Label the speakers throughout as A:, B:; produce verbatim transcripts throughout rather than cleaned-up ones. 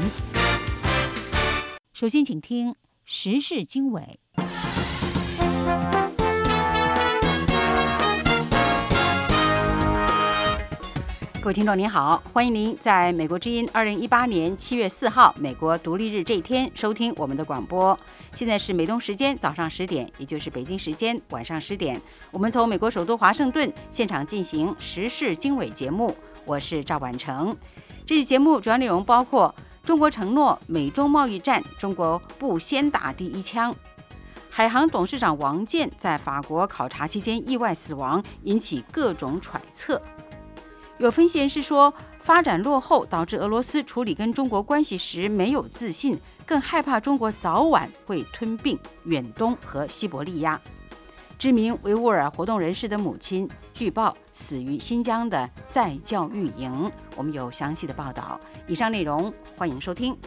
A: 首先，请听时事经纬。各位听众您好，欢迎您在美国之音二零一八年七月四号美国独立日这一天收听我们的广播。现在是美东时间早上十点，也就是北京时间晚上十点。我们从美国首都华盛顿现场进行时事经纬节目，我是赵婉成。这期节目主要内容包括：中国承诺美中贸易战，中国不先打第一枪；海航董事长王健在法国考察期间意外死亡，引起各种揣测。有分析人士说，发展落后导致俄罗斯处理跟中国关系时没有自信，更害怕中国早晚会吞并远东和西伯利亚。知名维吾尔活动人士的母亲据报死于新疆的再教育营。我们有详细的报道。以上内容欢迎收听。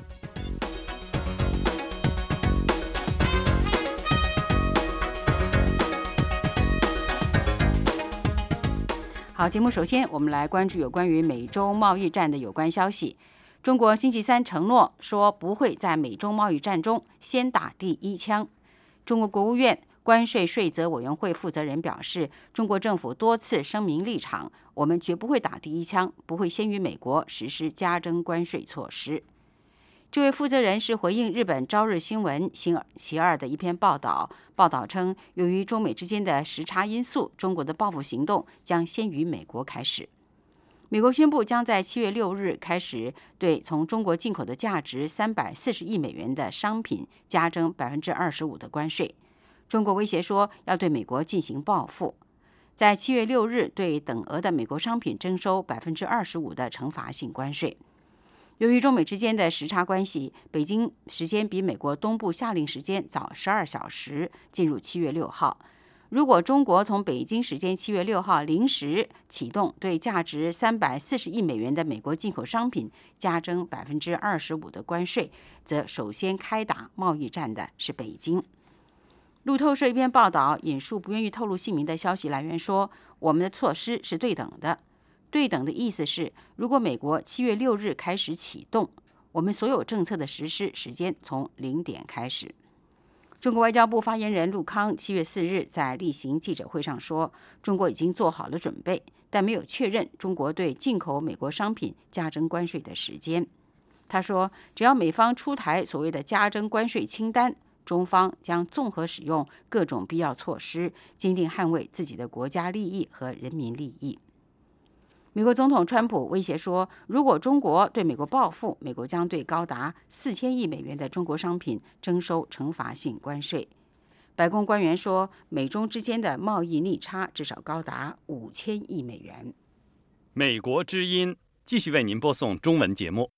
A: 好，节目首先我们来关注有关于美洲贸易战的有关消息。中国星期三承诺说不会在美洲贸易战中先打第一枪。中国国务院关税税则委员会负责人表示，中国政府多次声明立场，我们绝不会打第一枪，不会先于美国实施加征关税措施。这位负责人是回应日本朝日新闻星期二的一篇报道，报道称，由于中美之间的时差因素，中国的报复行动将先于美国开始。美国宣布将在七月六日开始对从中国进口的价值三百四十亿美元的商品加征百分之二十五的关税。中国威胁说要对美国进行报复，在七月六日对等额的美国商品征收百分之二十五的惩罚性关税。由于中美之间的时差关系，北京时间比美国东部夏令时间早十二小时，进入七月六号。如果中国从北京时间七月六号零时启动对价值三百四十亿美元的美国进口商品加征百分之二十五的关税，则首先开打贸易战的是北京。路透社一篇报道引述不愿意透露姓名的消息来源说，我们的措施是对等的。对等的意思是，如果美国七月六日开始启动，我们所有政策的实施时间从零点开始。中国外交部发言人陆康七月四日在例行记者会上说，中国已经做好了准备，但没有确认中国对进口美国商品加征关税的时间。他说，只要美方出台所谓的加征关税清单，中方将综合使用各种必要措施，坚定捍卫自己的国家利益和人民利益。美国总统川普威胁说，如果中国对美国报复，美国将对高达四千亿美元的中国商品征收惩罚性关税。白宫官员说，美中之间的贸易逆差至少高达五千亿美元。
B: 美国之音继续为您播送中文节目。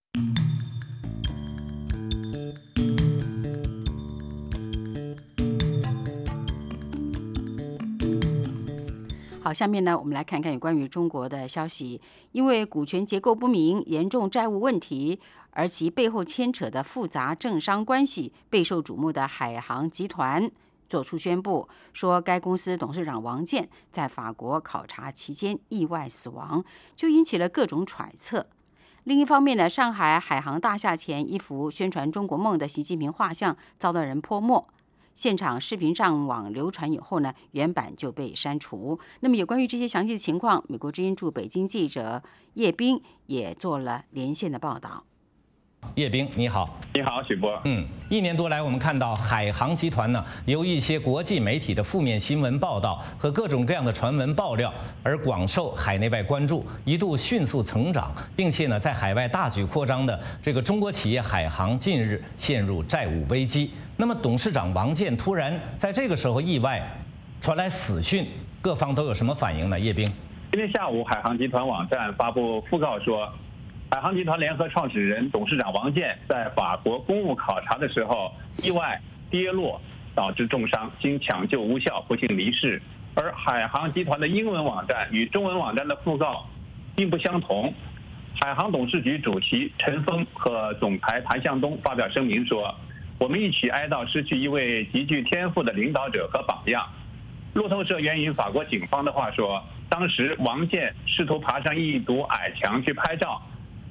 A: 好，下面呢，我们来看看有关于中国的消息。因为股权结构不明、严重债务问题，而其背后牵扯的复杂政商关系备受瞩目的海航集团作出宣布，说该公司董事长王健在法国考察期间意外死亡，就引起了各种揣测。另一方面呢，上海海航大厦前一幅宣传中国梦的习近平画像遭到人泼墨。现场视频上网流传以后呢，原版就被删除。那么有关于这些详细的情况，美国之音驻北京记者叶斌也做了连线的报道。
C: 叶斌，你好。
D: 你好，许波。
C: 嗯，一年多来，我们看到海航集团呢，由一些国际媒体的负面新闻报道和各种各样的传闻爆料，而广受海内外关注，一度迅速成长，并且呢，在海外大举扩张的这个中国企业海航，近日陷入债务危机。那么，董事长王健突然在这个时候意外传来死讯，各方都有什么反应呢？叶斌，
D: 今天下午，海航集团网站发布讣告说，海航集团联合创始人、董事长王健在法国公务考察的时候意外跌落，导致重伤，经抢救无效，不幸离世。而海航集团的英文网站与中文网站的讣告并不相同。海航董事局主席陈峰和总裁谭向东发表声明说，我们一起哀悼失去一位极具天赋的领导者和榜样。路透社援引法国警方的话说，当时王健试图爬上一堵矮墙去拍照，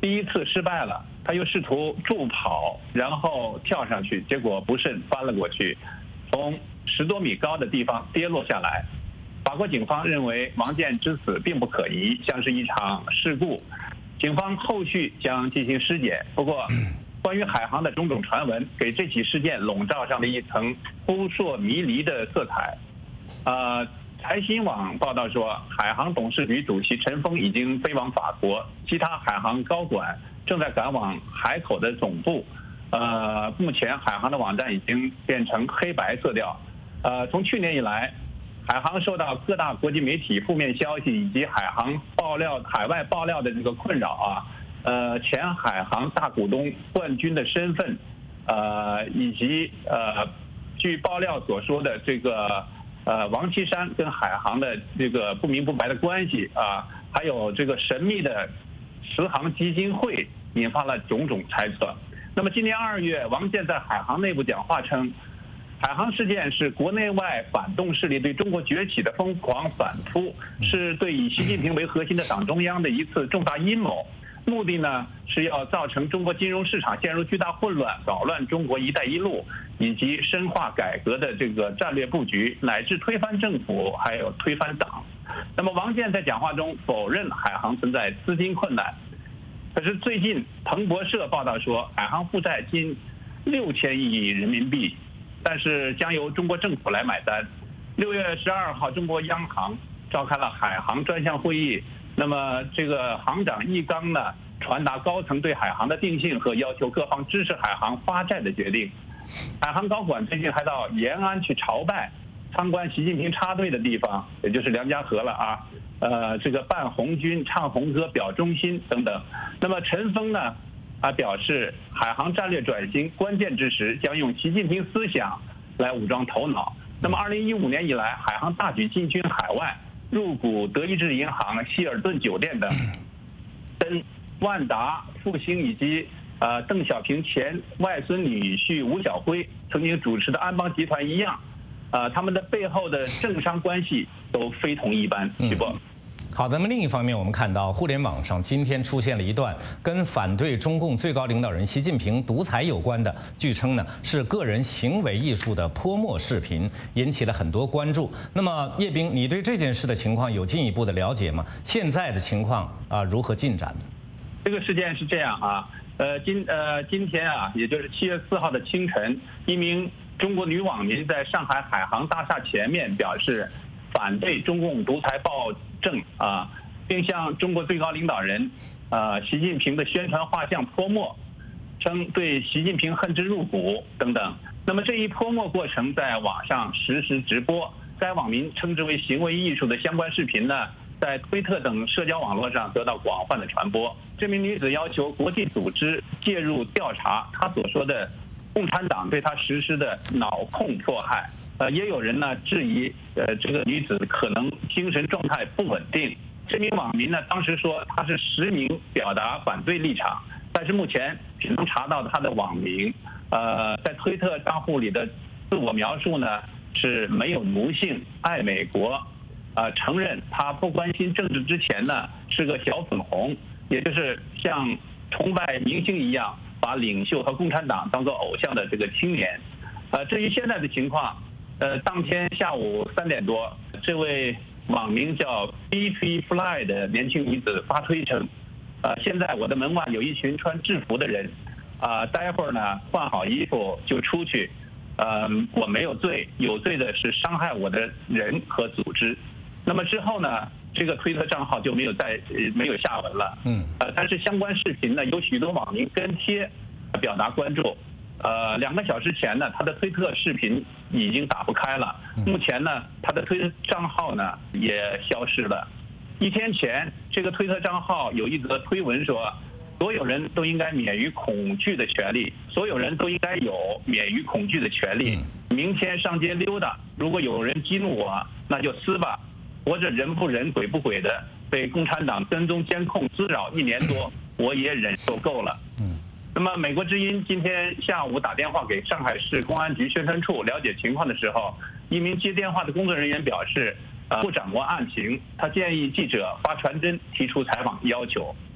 D: 第一次失败了，他又试图助跑，然后跳上去，结果不慎翻了过去，从十多米高的地方跌落下来。法国警方认为王健之死并不可疑，像是一场事故。警方后续将进行尸检。不过，关于海航的种种传闻，给这起事件笼罩上了一层扑朔迷离的色彩。呃，财新网报道说，海航董事局主席陈峰已经飞往法国，其他海航高管正在赶往海口的总部。呃，目前海航的网站已经变成黑白色调。呃，从去年以来，海航受到各大国际媒体负面消息以及海航爆料、海外爆料的这个困扰啊，呃，前海航大股东冠军的身份，呃，以及呃，据爆料所说的这个呃王岐山跟海航的这个不明不白的关系啊，还有这个神秘的十航基金会，引发了种种猜测。那么今年二月，王健在海航内部讲话称，海航事件是国内外反动势力对中国崛起的疯狂反扑，是对以习近平为核心的党中央的一次重大阴谋。目的呢是要造成中国金融市场陷入巨大混乱，搞乱中国“一带一路”以及深化改革的这个战略布局，乃至推翻政府，还有推翻党。那么王健在讲话中否认海航存在资金困难，可是最近彭博社报道说，海航负债近六千亿人民币，但是将由中国政府来买单。六月十二号，中国央行召开了海航专项会议。那么，这个行长易纲呢，传达高层对海航的定性和要求各方支持海航发债的决定。海航高管最近还到延安去朝拜，参观习近平插队的地方，也就是梁家河了啊。呃，这个办红军、唱红歌、表忠心等等。那么陈峰呢，啊表示，海航战略转型关键之时，将用习近平思想来武装头脑。那么，二零一五年以来，海航大举进军海外。入股德意志银行、希尔顿酒店等，跟万达、复兴以及呃邓小平前外孙女婿吴晓辉曾经主持的安邦集团一样，呃，他们的背后的政商关系都非同一般。徐波。
C: 好的，那么另一方面，我们看到互联网上今天出现了一段跟反对中共最高领导人习近平独裁有关的，据称呢是个人行为艺术的泼墨视频，引起了很多关注。那么叶斌，你对这件事的情况有进一步的了解吗？现在的情况啊如何进展？
D: 这个事件是这样啊，呃今呃今天啊，也就是七月四号的清晨，一名中国女网民在上海海航大厦前面表示反对中共独裁暴政啊，并向中国最高领导人啊习近平的宣传画像泼墨，称对习近平恨之入骨等等。那么这一泼墨过程在网上实时直播，该网民称之为行为艺术的相关视频呢，在推特等社交网络上得到广泛的传播。这名女子要求国际组织介入调查她所说的共产党对她实施的脑控迫害。呃，也有人呢质疑，呃，这个女子可能精神状态不稳定。这名网民呢当时说她是实名表达反对立场，但是目前只能查到她的网名。呃，在推特账户里的自我描述呢是没有奴性、爱美国，呃，承认她不关心政治之前呢是个小粉红，也就是像崇拜明星一样，把领袖和共产党当作偶像的这个青年。呃，至于现在的情况。呃，当天下午三点多，这位网名叫 B P Fly 的年轻女子发推称，呃，现在我的门外有一群穿制服的人，啊、呃，待会儿呢换好衣服就出去，呃，我没有罪，有罪的是伤害我的人和组织。那么之后呢，这个推特账号就没有再没有下文了。嗯，呃，但是相关视频呢，有许多网民跟贴，表达关注。呃，两个小时前呢，他的推特视频已经打不开了。目前呢，他的推特账号呢也消失了。一天前，这个推特账号有一则推文说，所有人都应该免于恐惧的权利，所有人都应该有免于恐惧的权利。明天上街溜达，如果有人激怒我，那就撕吧。活着人不人鬼不鬼的，被共产党跟踪监控滋扰一年多，我也忍受够了。那么，美国之音今天下午打电话给上海市公安局宣传处了解情况的时候，一名接电话的工作人员表示，呃，不掌握案情，他建议记者发传真提出采访要求。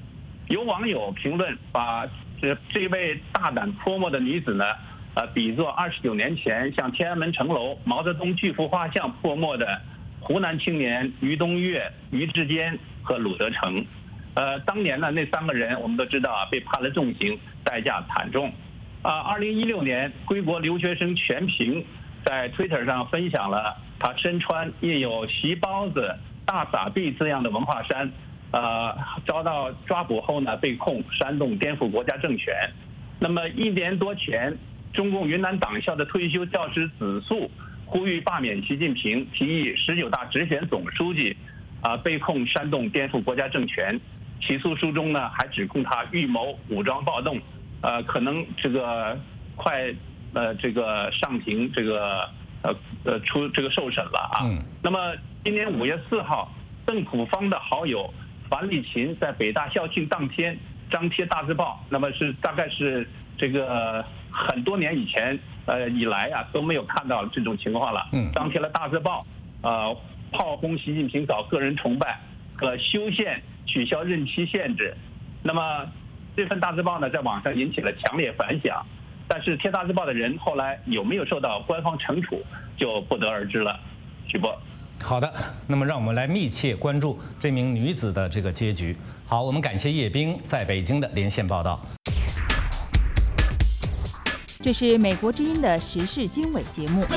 D: 有网友评论把这这位大胆泼墨的女子呢，呃，比作二十九年前向天安门城楼毛泽东巨幅画像泼墨的湖南青年于东岳、于志坚和鲁德成。呃，当年呢，那三个人我们都知道啊，被判了重刑，代价惨重。啊，二零一六年，归国留学生全平在 Twitter 上分享了他身穿印有“习包子、大撒币”字样的文化衫，呃，遭到抓捕后呢，被控煽动颠覆国家政权。那么一年多前，中共云南党校的退休教师子素呼吁罢免习近平，提议十九大直选总书记，啊、呃，被控煽动颠覆国家政权。起诉书中呢，还指控他预谋武装暴动，呃，可能这个快呃这个上庭这个呃呃出这个受审了啊。嗯。那么今年五月四号，邓朴方的好友樊丽琴在北大校庆当天张贴大字报，那么是大概是这个很多年以前呃以来啊都没有看到这种情况了。嗯。张贴了大字报，呃，炮轰习近平搞个人崇拜和修宪。取消任期限制，那么这份大字报呢，在网上引起了强烈反响，但是贴大字报的人后来有没有受到官方惩处，就不得而知了。徐波，
C: 好的，那么让我们来密切关注这名女子的这个结局。好，我们感谢叶冰在北京的连线报道。
E: 这是美国之音的时事经纬节目。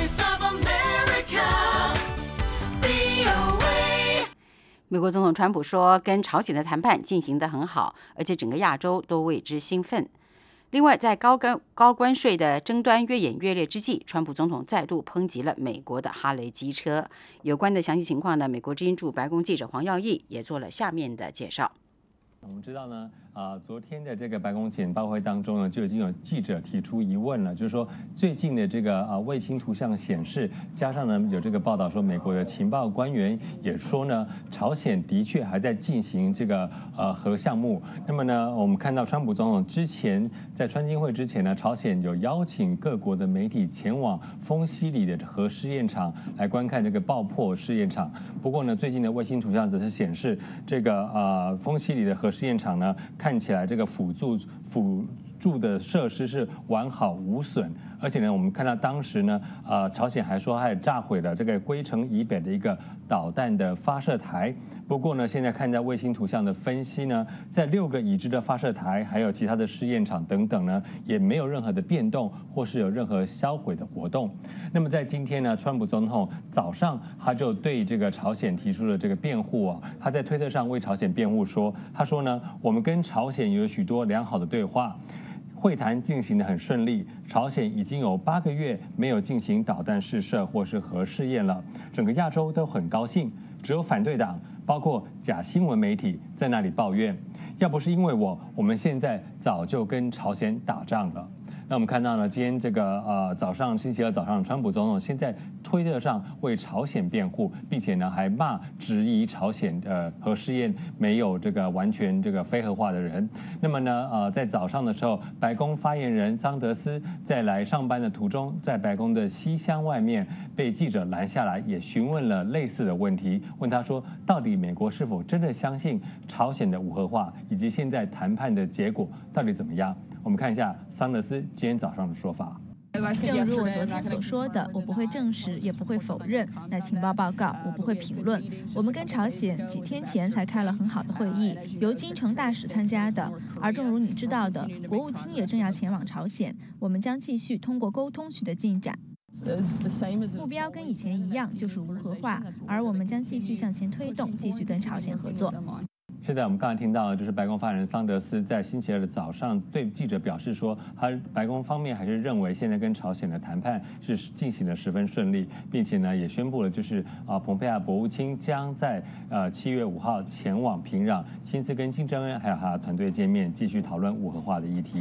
A: 美国总统川普说，跟朝鲜的谈判进行得很好，而且整个亚洲都为之兴奋。另外，在高关高关税的争端越演越烈之际，川普总统再度抨击了美国的哈雷机车。有关的详细情况呢，美国之音驻白宫记者黄耀义也做了下面的介绍。
F: 我们知道呢，啊、呃，昨天的这个白宫简报会当中呢，就已经有记者提出疑问了，就是说最近的这个啊、呃、卫星图像显示，加上呢有这个报道说，美国的情报官员也说呢，朝鲜的确还在进行这个呃核项目。那么呢，我们看到川普总统之前在川金会之前呢，朝鲜有邀请各国的媒体前往丰溪里的核试验场来观看这个爆破试验场。不过呢，最近的卫星图像则是显示，这个呃丰溪里的核试验场呢，看起来这个辅助辅助的设施是完好无损，而且呢，我们看到当时呢，呃，朝鲜还说还炸毁了这个龟城以北的一个导弹的发射台。不过呢，现在看在卫星图像的分析呢，在六个已知的发射台，还有其他的试验场等等呢，也没有任何的变动，或是有任何销毁的活动。那么在今天呢，川普总统早上他就对这个朝鲜提出了这个辩护啊，他在推特上为朝鲜辩护说，他说呢，我们跟朝鲜有许多良好的对话。会谈进行得很顺利，朝鲜已经有八个月没有进行导弹试射或是核试验了，整个亚洲都很高兴。只有反对党，包括假新闻媒体在那里抱怨，要不是因为我，我们现在早就跟朝鲜打仗了。那我们看到呢，今天这个呃早上星期二早上，川普总统现在推特上为朝鲜辩护，并且呢还骂质疑朝鲜呃核试验没有这个完全这个非核化的人。那么呢呃在早上的时候，白宫发言人桑德斯在来上班的途中，在白宫的西厢外面被记者拦下来，也询问了类似的问题，问他说，到底美国是否真的相信朝鲜的无核化，以及现在谈判的结果到底怎么样？我们看一下桑德斯今天早上的说法。
E: 正如我昨天所说的，我不会证实，也不会否认。那情报报告我不会评论。我们跟朝鲜几天前才开了很好的会议，由金城大使参加的。而正如你知道的，国务卿也正要前往朝鲜，我们将继续通过沟通取得进展。目标跟以前一样，就是无核化，而我们将继续向前推动，继续跟朝鲜合作。
F: 现在我们刚才听到，就是白宫发言人桑德斯在星期二的早上对记者表示说，他白宫方面还是认为现在跟朝鲜的谈判是进行的十分顺利，并且呢也宣布了，就是啊，蓬佩奥国务卿将在呃七月五号前往平壤，亲自跟金正恩还有他的团队见面，继续讨论无核化的议题。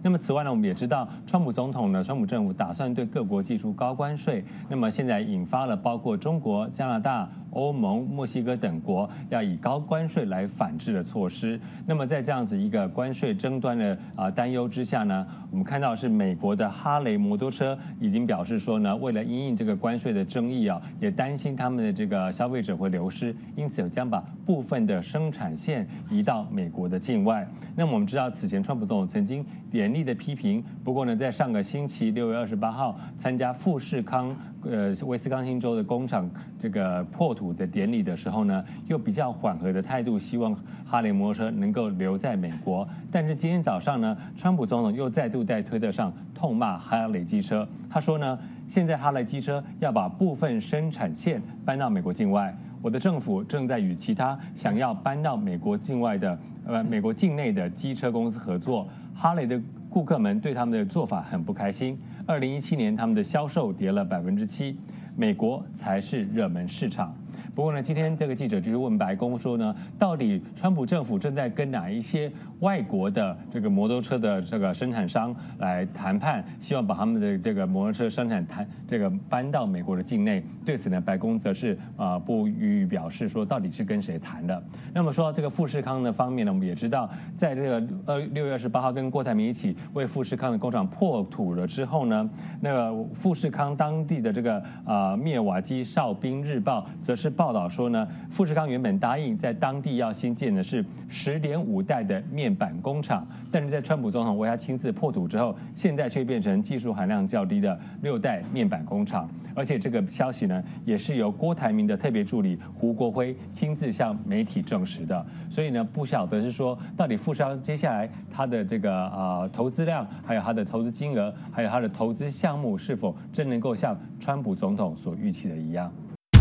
F: 那么此外呢，我们也知道，川普总统呢，川普政府打算对各国寄出高关税，那么现在引发了包括中国、加拿大、欧盟、墨西哥等国要以高关税来反制的措施。那么在这样子一个关税争端的啊担忧之下呢，我们看到是美国的哈雷摩托车已经表示说呢，为了因应这个关税的争议啊，也担心他们的这个消费者会流失，因此将把部分的生产线移到美国的境外。那么我们知道，此前川普总统曾经严厉的批评，不过呢，在上个星期六月二十八号参加富士康呃威斯康星州的工厂这个破土的典礼的时候呢，又比较缓和的态度，希望哈雷摩托车能够留在美国。但是今天早上呢，川普总统又再度在推特上痛骂哈雷机车，他说呢，现在哈雷机车要把部分生产线搬到美国境外。我的政府正在与其他想要搬到美国境外的呃美国境内的机车公司合作。哈雷的顾客们对他们的做法很不开心。二零一七年他们的销售跌了百分之七，美国才是热门市场。不过呢，今天这个记者就是问白宫说呢，到底川普政府正在跟哪一些外国的这个摩托车的这个生产商来谈判，希望把他们的这个摩托车生产谈这个搬到美国的境内。对此呢，白宫则是啊、呃、不予表示说到底是跟谁谈的。那么说到这个富士康的方面呢，我们也知道，在这个呃六月二十八号跟郭台铭一起为富士康的工厂破土了之后呢，那个富士康当地的这个啊、呃、灭瓦基哨兵日报则是报道说呢，富士康原本答应在当地要新建的是十点五代的面板工厂，但是在川普总统为他亲自破土之后，现在却变成技术含量较低的六代面板工厂。而且这个消息呢，也是由郭台铭的特别助理胡国辉亲自向媒体证实的。所以呢，不晓得是说到底富士康接下来它的这个啊、呃、投资量，还有它的投资金额，还有它的投资项目，是否真能够像川普总统所预期的一样？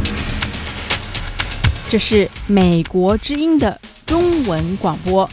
G: 这是美国之音的中文广播。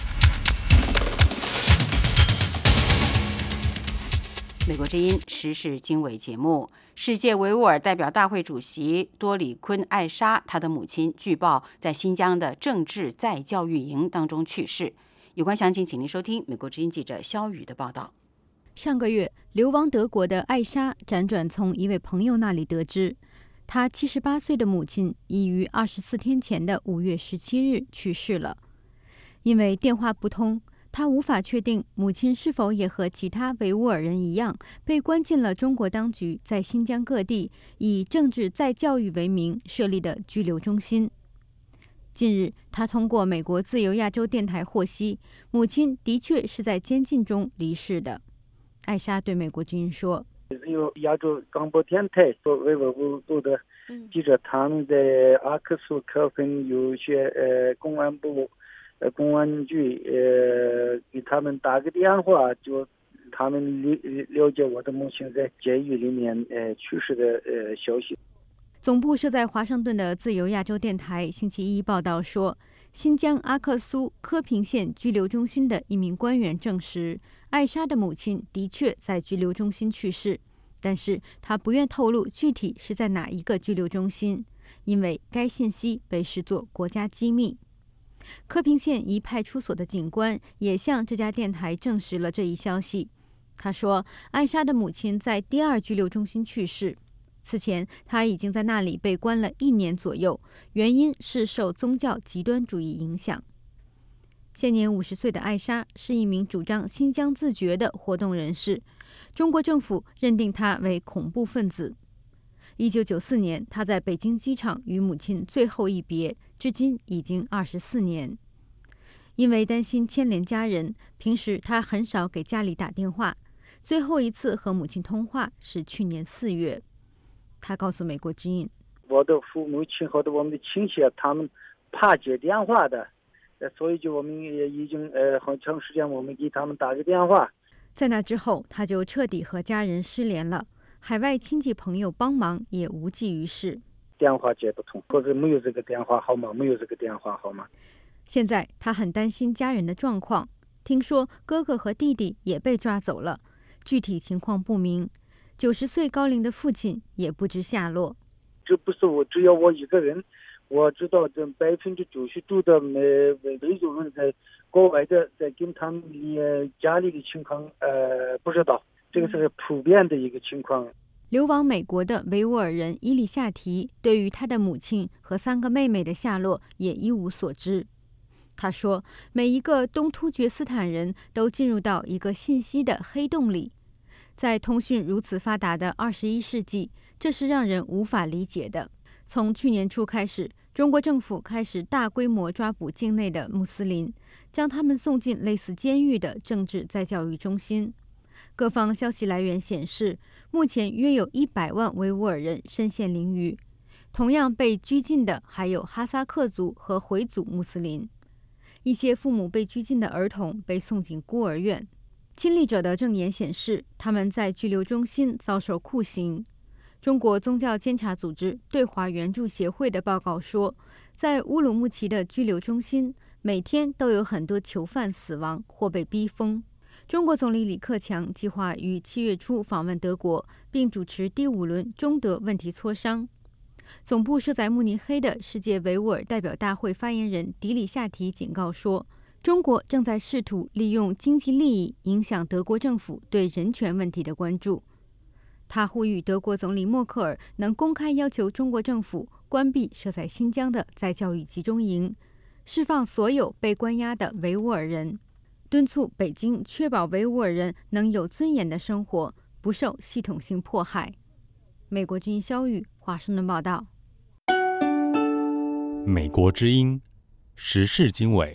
A: 美国之音时事经纬节目，世界维吾尔代表大会主席多里坤·艾莎，他的母亲据报在新疆的政治再教育营当中去世。有关详情，请您收听美国之音记者肖宇的报道。
H: 上个月，流亡德国的艾莎辗转从一位朋友那里得知，她七十八岁的母亲已于二十四天前的五月十七日去世了。因为电话不通，他无法确定母亲是否也和其他维吾尔人一样，被关进了中国当局在新疆各地以政治再教育为名设立的拘留中心。近日，他通过美国自由亚洲电台获悉，母亲的确是在监禁中离世的。艾莎对美国之音说：“
I: 有亚洲广播电台做维吾尔族的记者，他们在阿克苏科芬有些呃公安部。”呃，公安局呃给他们打个电话，就他们了了解我的母亲在监狱里面呃去世的呃消息。
H: 总部设在华盛顿的自由亚洲电台星期一报道说，新疆阿克苏科平县拘留中心的一名官员证实，艾莎的母亲的确在拘留中心去世，但是他不愿透露具体是在哪一个拘留中心，因为该信息被视作国家机密。科平县一派出所的警官也向这家电台证实了这一消息。他说，艾莎的母亲在第二拘留中心去世，此前她已经在那里被关了一年左右，原因是受宗教极端主义影响。现年五十岁的艾莎是一名主张新疆自决的活动人士，中国政府认定她为恐怖分子。一九九四年，他在北京机场与母亲最后一别，至今已经二十四年。因为担心牵连家人，平时他很少给家里打电话。最后一次和母亲通话是去年四月。他告诉美国之音：“
I: 我的父母亲和我们的亲戚，他们怕接电话的，所以就我们也已经呃很长时间我们给他们打个电话。”
H: 在那之后，他就彻底和家人失联了。海外亲戚朋友帮忙也无济于事，
I: 电话接不通，或者没有这个电话号码，没有这个电话号码。
H: 现在他很担心家人的状况，听说哥哥和弟弟也被抓走了，具体情况不明。九十岁高龄的父亲也不知下落。
I: 这不是我只有我一个人， 我知道这百分之九十多的美维族人在国外的，在跟他们的家里的情况，呃，不知道，这个是普遍的一个情况。
H: 流亡美国的维吾尔人伊里夏提对于他的母亲和三个妹妹的下落也一无所知。他说，每一个东突厥斯坦人都进入到一个信息的黑洞里。在通讯如此发达的二十一世纪，这是让人无法理解的。从去年初开始，中国政府开始大规模抓捕境内的穆斯林，将他们送进类似监狱的政治再教育中心。各方消息来源显示，目前约有一百万维吾尔人身陷囹圄。同样被拘禁的还有哈萨克族和回族穆斯林。一些父母被拘禁的儿童被送进孤儿院。亲历者的证言显示，他们在拘留中心遭受酷刑。中国宗教监察组织对华援助协会的报告说，在乌鲁木齐的拘留中心，每天都有很多囚犯死亡或被逼疯。中国总理李克强计划于七月初访问德国，并主持第五轮中德问题磋商。总部设在慕尼黑的世界维吾尔代表大会发言人迪里夏提警告说，中国正在试图利用经济利益影响德国政府对人权问题的关注。他呼吁德国总理默克尔能公开要求中国政府关闭设在新疆的再教育集中营，释放所有被关押的维吾尔人，敦促北京确保维吾尔人能有尊严的生活，不受系统性迫害。美国之音肖玉华盛顿报道。
J: 美国之音时事经纬。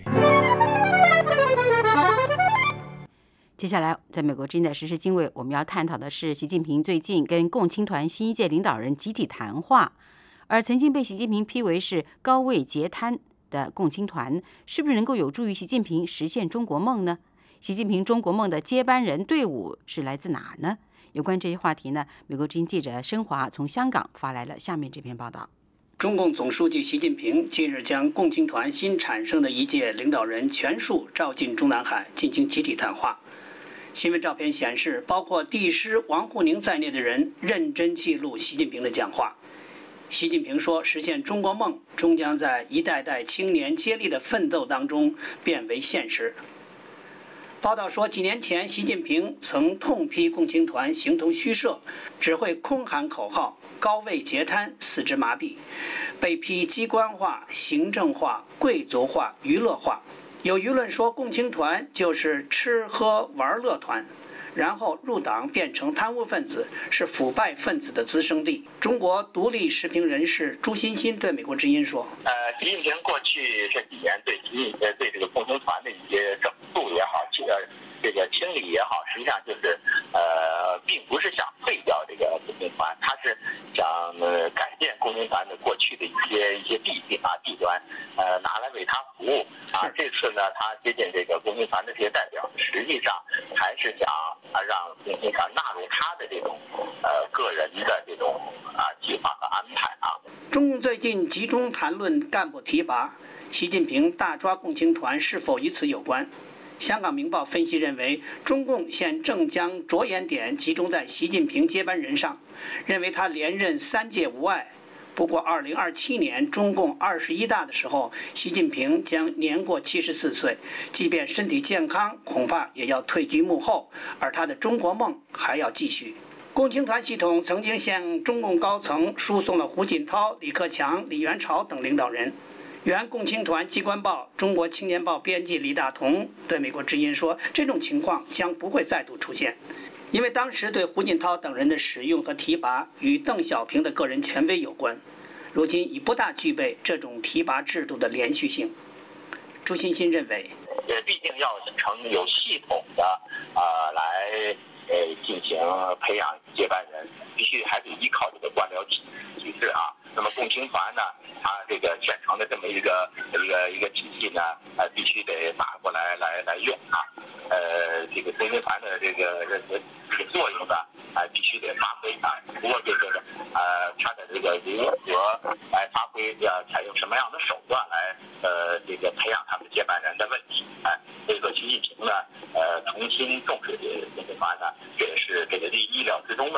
A: 接下来，在美国之音的时事经纬，我们要探讨的是习近平最近跟共青团新一届领导人集体谈话。而曾经被习近平批为是高位截瘫的共青团，是不是能够有助于习近平实现中国梦呢？习近平中国梦的接班人队伍是来自哪呢？有关这些话题呢，美国之音记者申华从香港发来了下面这篇报道。
K: 中共总书记习近平近日将共青团新产生的一届领导人全数召进中南海进行集体谈话。新闻照片显示，包括帝师王沪宁在内的人认真记录习近平的讲话。习近平说，实现中国梦终将在一代代青年接力的奋斗当中变为现实。报道说，几年前习近平曾痛批共青团形同虚设，只会空喊口号，高位截瘫，四肢麻痹，被批机关化、行政化、贵族化、娱乐化。有舆论说，共青团就是吃喝玩乐团，然后入党变成贪污分子，是腐败分子的滋生地。中国独立时评人士朱欣欣对美国之音说：“
L: 呃，习近平过去这几年对习呃对这个共青团的一些整肃也好，这个这个清理也好，实际上就是呃，并不是想废掉这个共青团，他是想呃改变共青团的过去的一些一些弊病啊弊端，呃，拿来为他服务啊。这次呢，他接近这个共青团的这些代表，实际上还是想啊让共青团纳入他的这种呃个人的这种啊计划和安排啊。”
K: 中共最近集中谈论干部提拔，习近平大抓共青团是否与此有关？香港明报分析认为，中共现正将着眼点集中在习近平接班人上，认为他连任三届无碍。不过二零二七年中共二十一大的时候，习近平将年过七十四岁，即便身体健康，恐怕也要退居幕后，而他的中国梦还要继续。共青团系统曾经向中共高层输送了胡锦涛、李克强、李元朝等领导人。原共青团机关报《中国青年报》编辑李大同对美国之音说，这种情况将不会再度出现，因为当时对胡锦涛等人的使用和提拔与邓小平的个人权威有关，如今已不大具备这种提拔制度的连续性。朱欣欣认为，
L: 呃，毕竟要成有系统的呃来呃进行培养接班人，必须还得依靠这个官僚体体制啊。那么共青团呢，它这个现成的这么一个一个一个体系呢，呃，必须得拿过来来来用啊。呃，这个共青团的这个这个作用呢，啊、呃，必须得发挥啊。不过这个呃，它的这个如何来发挥，要采用什么样的手段来呃这个培养他们接班人的问题，哎、呃，所以说习近平呢，呃，重新重视共青团呢，这也是这个意意料之中的吧。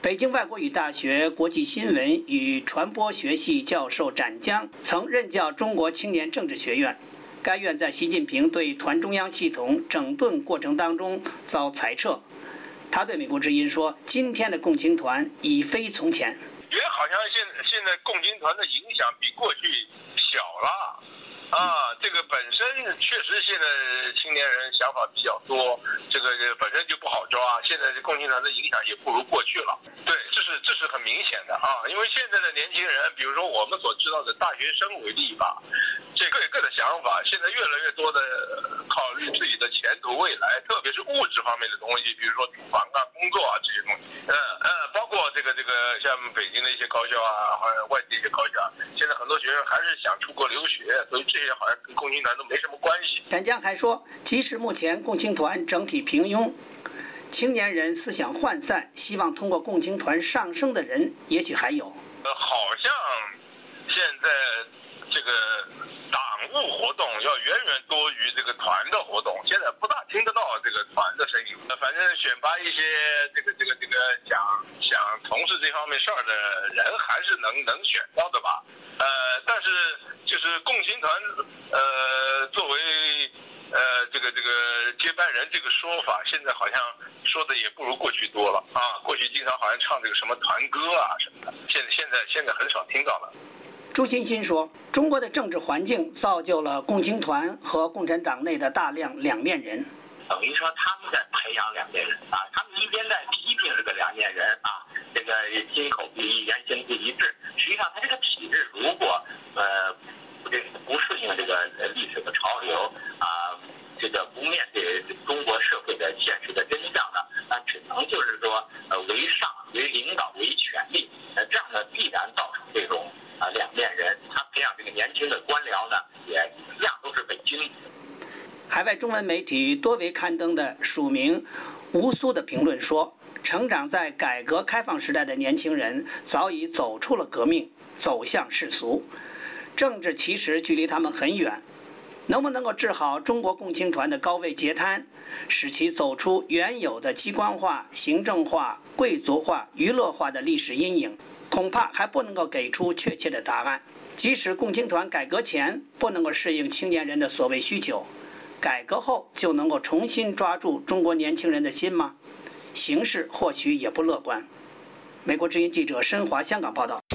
K: 北京外国语大学国际新闻与传播学系教授展江曾任教中国青年政治学院，该院在习近平对团中央系统整顿过程当中遭裁撤。他对美国之音说：“今天的共青团已非从前。”
M: 觉得好像现现在共青团的影响比过去小了。啊，这个本身确实现在青年人想法比较多，这个本身就不好抓。现在共青团的影响也不如过去了。对，这是这是很明显的啊，因为现在的年轻人，比如说我们所知道的大学生为例吧，这各有各的想法，现在越来越多的考虑自己的前途未来，特别是物质方面的东西，比如说住房啊、工作啊这些东西。嗯嗯，包括这个这个像北京的一些高校啊，或者外地一些高校，现在很多学生还是想出国留学，所以这些好像跟共青团都没什么关系。
K: 展江还说，即使目前共青团整体平庸，青年人思想涣散，希望通过共青团上升的人也许还有。
M: 呃，好像现在这个党务活动要远远多于这个团的活动，现在不大听得到这个团的声音。反正选拔一些这个这个这个想想从事这方面事儿的人，还是能能选到的吧。呃，但是就是共青团呃作为呃这个这个接班人这个说法，现在好像说的也不如过去多了啊。过去经常好像唱这个什么团歌啊什么的，现在现在现在很少听到了。
K: 朱欣欣说，中国的政治环境造就了共青团和共产党内的大量两面人。
L: 等于说他们在培养两面人啊，他们一边在批评这个两面人啊，这个心口不一、言行不一致。实际上，他这个体制如果呃这个不适应这个历史的潮流啊，这个不面对中国社会的现实的真相呢，那只能就是说呃为上、为领导、为权力，呃这样呢必然造成这种啊两面人。他培养这个年轻的官僚呢，也一样都是伪君子。
K: 海外中文媒体多维刊登的署名吴苏的评论说，成长在改革开放时代的年轻人早已走出了革命，走向世俗，政治其实距离他们很远。能不能够治好中国共青团的高位截瘫，使其走出原有的机关化、行政化、贵族化、娱乐化的历史阴影，恐怕还不能够给出确切的答案。即使共青团改革前不能够适应青年人的所谓需求，改革后就能够重新抓住中国年轻人的心吗？形势或许也不乐观。美国之音记者申华香港报道。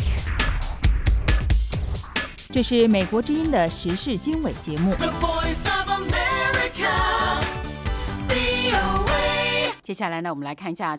G: 这是美国之音的时事经纬节目。
A: 接下来呢，我们来看一下。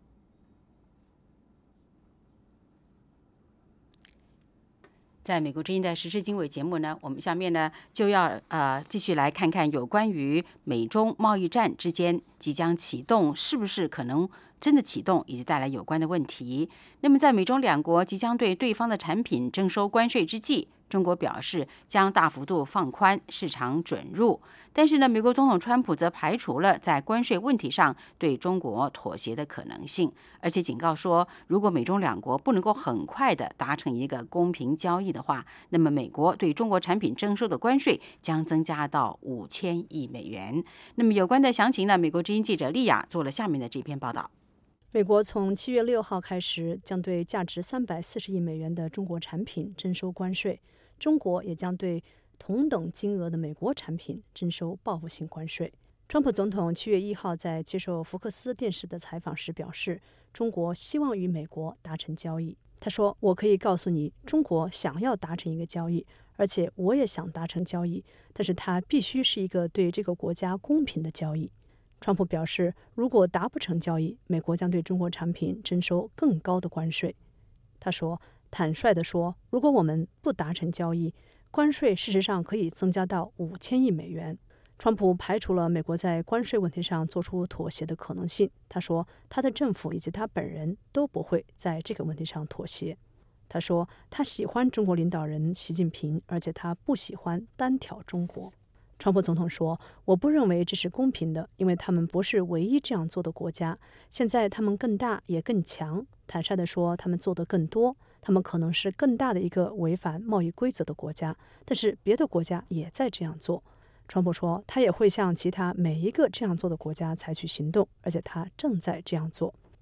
A: 在美国之音的时事经纬节目呢，我们下面呢就要呃继续来看看有关于美中贸易战之间即将启动，是不是可能真的启动，以及带来有关的问题。那么在美中两国即将对对方的产品征收关税之际，中国表示将大幅度放宽市场准入，但是呢，美国总统川普则排除了在关税问题上对中国妥协的可能性，而且警告说，如果美中两国不能够很快的达成一个公平交易的话，那么美国对中国产品征收的关税将增加到五千亿美元。那么有关的详情呢，美国之音记者丽亚做了下面的这篇报道。
N: 美国从七月六号开始将对价值三百四十亿美元的中国产品征收关税，中国也将对同等金额的美国产品征收报复性关税。川普总统七月一号在接受福克斯电视的采访时表示，中国希望与美国达成交易。他说，我可以告诉你，中国想要达成一个交易，而且我也想达成交易，但是它必须是一个对这个国家公平的交易。川普表示，如果达不成交易，美国将对中国产品征收更高的关税。他说，坦率地说，如果我们不达成交易，关税事实上可以增加到五千亿美元。川普排除了美国在关税问题上做出妥协的可能性。他说，他的政府以及他本人都不会在这个问题上妥协。他说，他喜欢中国领导人习近平，而且他不喜欢单挑中国。川普总统说，我不认为这是公平的，因为他们不是唯一这样做的国家。现在他们更大也更强。坦率地说，他们做得更多，他们可能是更大的一个违反贸易规则的国家，但是别的国家也在这样做。川普说，他也会向其他每一个这样做的国家采取行动，而且他正在这样做。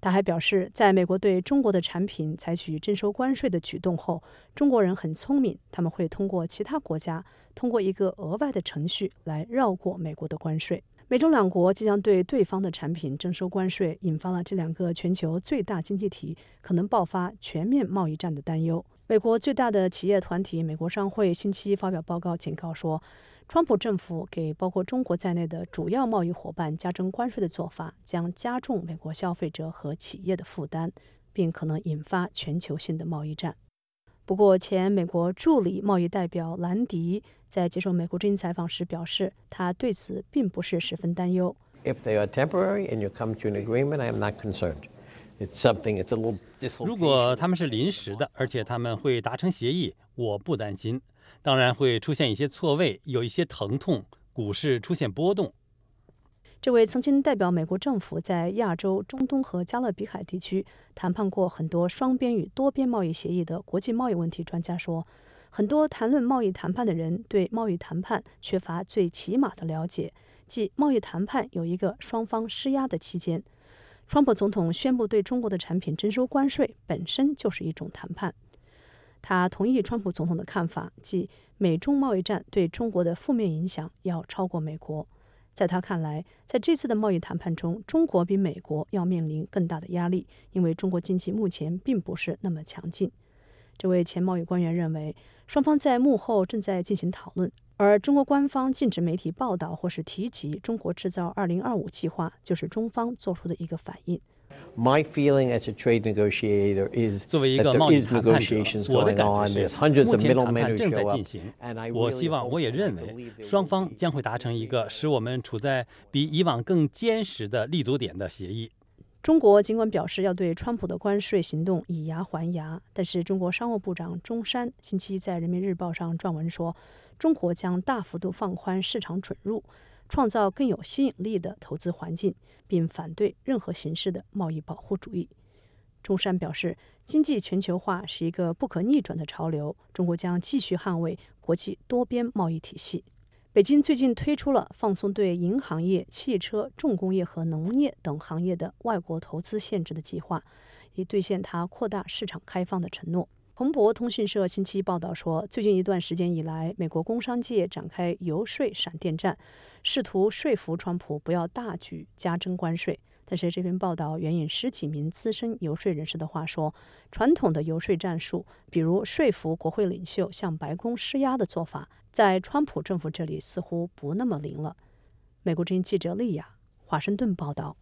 N: 他还表示，在美国对中国的产品采取征收关税的举动后，中国人很聪明，他们会通过其他国家，通过一个额外的程序来绕过美国的关税。美中两国即将对对方的产品征收关税，引发了这两个全球最大经济体可能爆发全面贸易战的担忧。美国最大的企业团体美国商会星期一发表报告警告说，川普政府给包括中国在内的主要贸易伙伴加征关税的做法将加重美国消费者和企业的负担，并可能引发全球性的贸易战。不过，前美国助理贸易代表兰迪在接受美国之音采访时表示，他对此并不是十分担忧。
O: If they are temporary and you come to an agreement, I am not concerned. It's something, it's a little dislocation.
B: 如果他们是临时的，而且他们会达成协议，我不担心。当然会出现一些错位，有一些疼痛，股市出现波动。
N: 这位曾经代表美国政府在亚洲、中东和加勒比海地区谈判过很多双边与多边贸易协议的国际贸易问题专家说，很多谈论贸易谈判的人对贸易谈判缺乏最起码的了解，即贸易谈判有一个双方施压的期间。川普总统宣布对中国的产品征收关税，本身就是一种谈判。他同意川普总统的看法，即美中贸易战对中国的负面影响要超过美国。在他看来，在这次的贸易谈判中，中国比美国要面临更大的压力，因为中国经济目前并不是那么强劲。这位前贸易官员认为，双方在幕后正在进行讨论，而中国官方禁止媒体报道或是提及中国制造二零二五计划，就是中方做出的一个反应。
O: My feeling as a trade negotiator is
B: 作为一
O: that
B: 个
O: there
B: 贸易
O: is
B: 谈判者，
O: negotiations
B: 我的
O: going
B: 感
O: on.
B: 觉
O: There's
B: 是，
O: hundreds
B: 目
O: of
B: 前谈
O: middlemen
B: 判
O: who
B: 正在
O: show
B: 进
O: up.
B: 行。
O: And I
B: 我
O: really
B: 希望，
O: hope
B: 我也
O: and
B: 认
O: I
B: 为，
O: believe there
B: 双方将会达成一个使我们处在比以往更坚实的立足点的协议。
N: 中国尽管表示要对川普的关税行动以牙还牙，但是中国商务部长钟山星期一在人民日报上撰文说，中国将大幅度放宽市场准入，创造更有吸引力的投资环境，并反对任何形式的贸易保护主义。钟山表示，经济全球化是一个不可逆转的潮流，中国将继续捍卫国际多边贸易体系。北京最近推出了放松对银行业、汽车、重工业和农业等行业的外国投资限制的计划，以兑现它扩大市场开放的承诺。彭博通讯社星期一报道说，最近一段时间以来，美国工商界展开游说闪电战，试图说服川普不要大举加征关税。但是这篇报道援引十几名资深游说人士的话说，传统的游说战术，比如说服国会领袖向白宫施压的做法，在川普政府这里似乎不那么灵了。美国之音记者丽亚，华盛顿报道。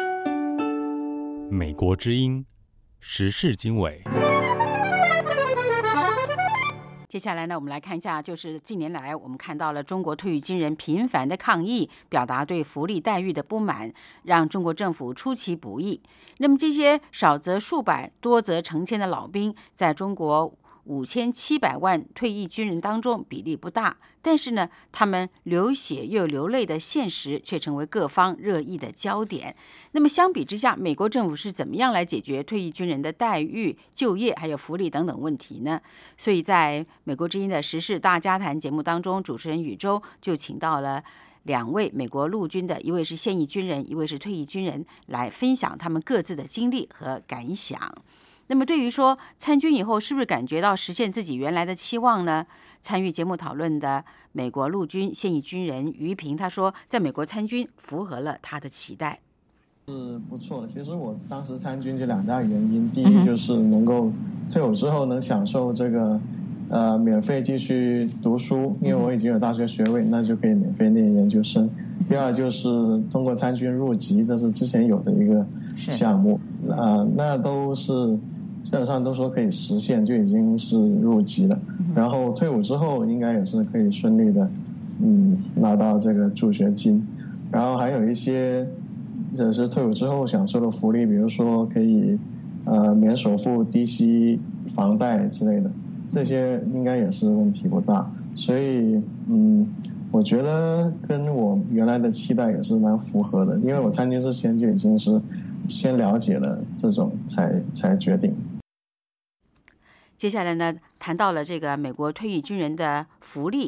J: 美国之音时事经纬。
A: 接下来呢，我们来看一下，就是近年来我们看到了中国退役军人频繁的抗议，表达对福利待遇的不满，让中国政府出其不意。那么这些少则数百，多则成千的老兵，在中国五千七百万退役军人当中比例不大，但是呢，他们流血又流泪的现实却成为各方热议的焦点。那么相比之下，美国政府是怎么样来解决退役军人的待遇、就业还有福利等等问题呢？所以在美国之音的时事大家谈节目当中，主持人宇宙就请到了两位美国陆军的，一位是现役军人，一位是退役军人，来分享他们各自的经历和感想。那么对于说参军以后是不是感觉到实现自己原来的期望呢？参与节目讨论的美国陆军现役军人于平他说，在美国参军符合了他的期待。
P: 是不错，其实我当时参军就两大原因，第一就是能够退伍之后能享受这个呃免费继续读书，因为我已经有大学学位，那就可以免费念研究生。第二就是通过参军入籍，这是之前有的一个项目，呃，那都是基本上都说可以实现，就已经是入籍了。然后退伍之后应该也是可以顺利的，嗯，拿到这个助学金。然后还有一些也是退伍之后享受的福利，比如说可以呃免首付、低息房贷之类的，这些应该也是问题不大。所以嗯，我觉得跟我原来的期待也是蛮符合的，因为我参军之前就已经是先了解了这种才才决定。
A: 接下来呢，谈到了这个美国退役军人的福利。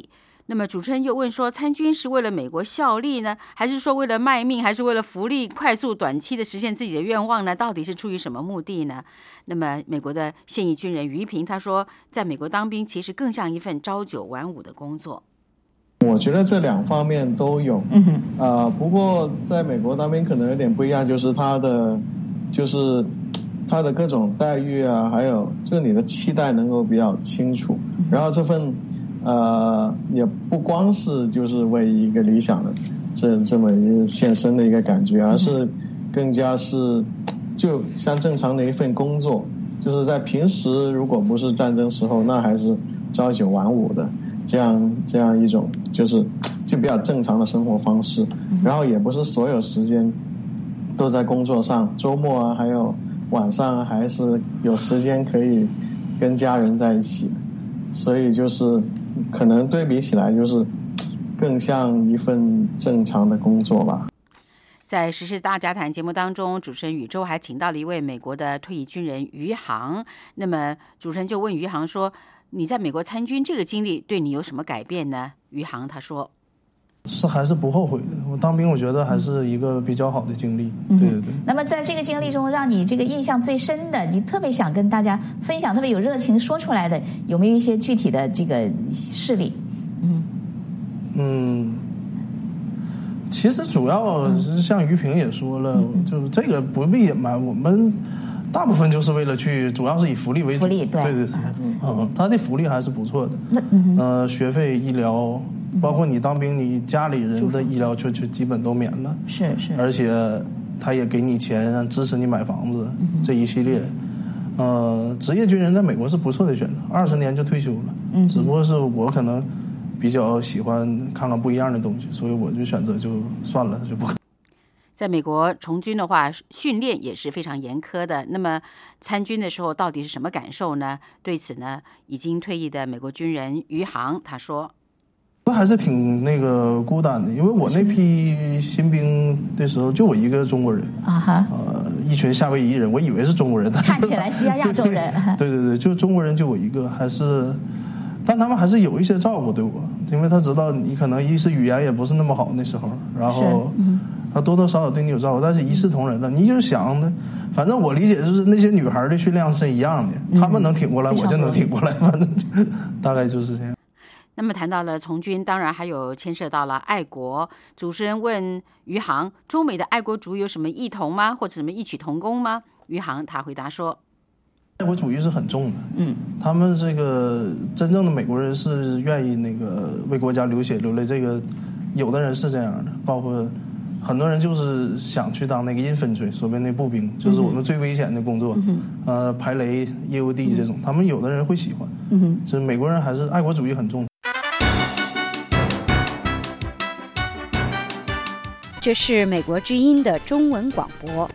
A: 那么主持人又问说，参军是为了美国效力呢，还是说为了卖命，还是为了福利，快速短期的实现自己的愿望呢？到底是出于什么目的呢？那么美国的现役军人于平他说，在美国当兵其实更像一份朝九晚五的工作。
P: 我觉得这两方面都有，嗯哼，呃，不过在美国当兵可能有点不一样，就是他的，就是他的各种待遇啊，还有就是你的期待能够比较清楚，然后这份。呃，也不光是就是为一个理想的这这么一个献身的一个感觉，而是更加是就像正常的一份工作，就是在平时如果不是战争时候，那还是朝九晚五的这样这样一种就是就比较正常的生活方式，然后也不是所有时间都在工作上，周末啊还有晚上还是有时间可以跟家人在一起，所以就是可能对比起来就是更像一份正常的工作吧。
A: 在时事大家谈节目当中，主持人宇宙还请到了一位美国的退役军人余杭。那么主持人就问余杭说，你在美国参军这个经历对你有什么改变呢？余杭他说，
Q: 是还是不后悔的。我当兵我觉得还是一个比较好的经历。
R: 嗯、
Q: 对对对。
R: 那么在这个经历中，让你这个印象最深的，你特别想跟大家分享，特别有热情说出来的，有没有一些具体的这个事例？嗯
Q: 嗯，其实主要是像于平也说了，嗯、就是这个不必隐瞒，我们大部分就是为了去，主要是以福利为主。
R: 福利对
Q: 对对对，嗯，他的福利还是不错的。
R: 那嗯
Q: 呃，学费、医疗。包括你当兵，你家里人的医疗就就基本都免了，
R: 是是，
Q: 而且他也给你钱支持你买房子，嗯、这一系列，呃，职业军人在美国是不错的选择，二十年就退休了，嗯，只不过是我可能比较喜欢看看不一样的东西，所以我就选择就算了，就不。
A: 在美国从军的话，训练也是非常严苛的。那么参军的时候到底是什么感受呢？对此呢，已经退役的美国军人余杭他说。
Q: 还是挺那个孤单的，因为我那批新兵的时候就我一个中国人
R: 啊哈，
Q: 呃，一群夏威夷人，我以为是中国人，但是
R: 看起来是亚洲人。
Q: 对对对，就中国人就我一个，还是，但他们还是有一些照顾对我，因为他知道你可能一是语言也不是那么好那时候，然后他多多少少对你有照顾，但是一视同仁了。你就想的，反正我理解就是那些女孩的训练是一样的，他们能挺过来，我就能挺过来，反正就大概就是这样。
A: 那么谈到了从军，当然还有牵涉到了爱国。主持人问余杭，中美的爱国主义有什么异同吗？或者什么异曲同工吗？余杭他回答说，
Q: 爱国主义是很重的，
A: 嗯，
Q: 他们这个真正的美国人是愿意那个为国家流血流泪，这个有的人是这样的，包括很多人就是想去当那个infantry，所谓那步兵，就是我们最危险的工作，嗯、呃，排雷、E O D 这种，他们有的人会喜欢，嗯，就是美国人还是爱国主义很重。
H: 这是美国之音的中文广播。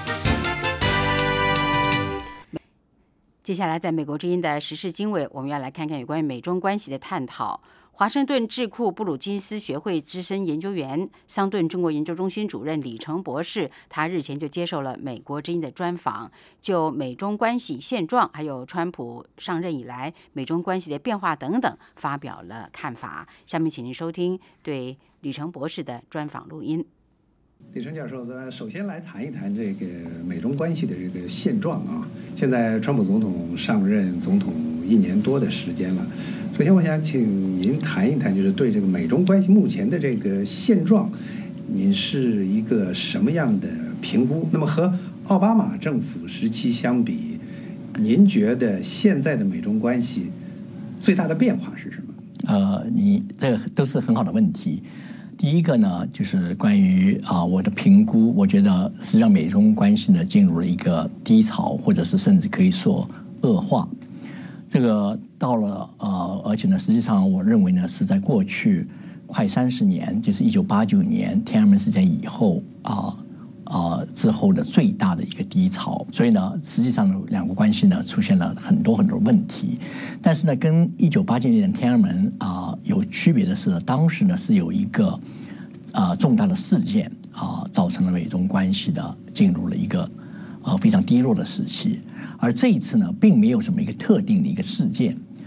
A: 接下来，在美国之音的时事经纬，我们要来看看有关于美中关系的探讨。华盛顿智库布鲁金斯学会资深研究员、桑顿中国研究中心主任李成博士，他日前就接受了美国之音的专访，就美中关系现状，还有川普上任以来美中关系的变化等等，发表了看法。下面请您收听对李成博士的专访录音。
S: 李成教授，咱首先来谈一谈这个美中关系的这个现状啊。现在川普总统上任总统一年多的时间了，首先我想请您谈一谈，就是对这个美中关系目前的这个现状，您是一个什么样的评估？那么和奥巴马政府时期相比，您觉得现在的美中关系最大的变化是什么？
T: 呃，你这个都是很好的问题。第一个呢，就是关于啊、呃、我的评估，我觉得实际上美中关系呢进入了一个低潮，或者是甚至可以说恶化。这个到了呃，而且呢，实际上我认为呢是在过去快三十年，就是一九八九年天安门事件以后啊啊、呃、之后的最大的一个低潮。所以呢，实际上两国关系呢出现了很多很多问题。但是呢，跟一九八九年的天安门啊、呃、有区别的是，当时呢是有一个啊、呃、重大的事件啊、呃，造成了美中关系的进入了一个呃非常低落的时期。而这一次呢，并没有什么一个特定的一个事件，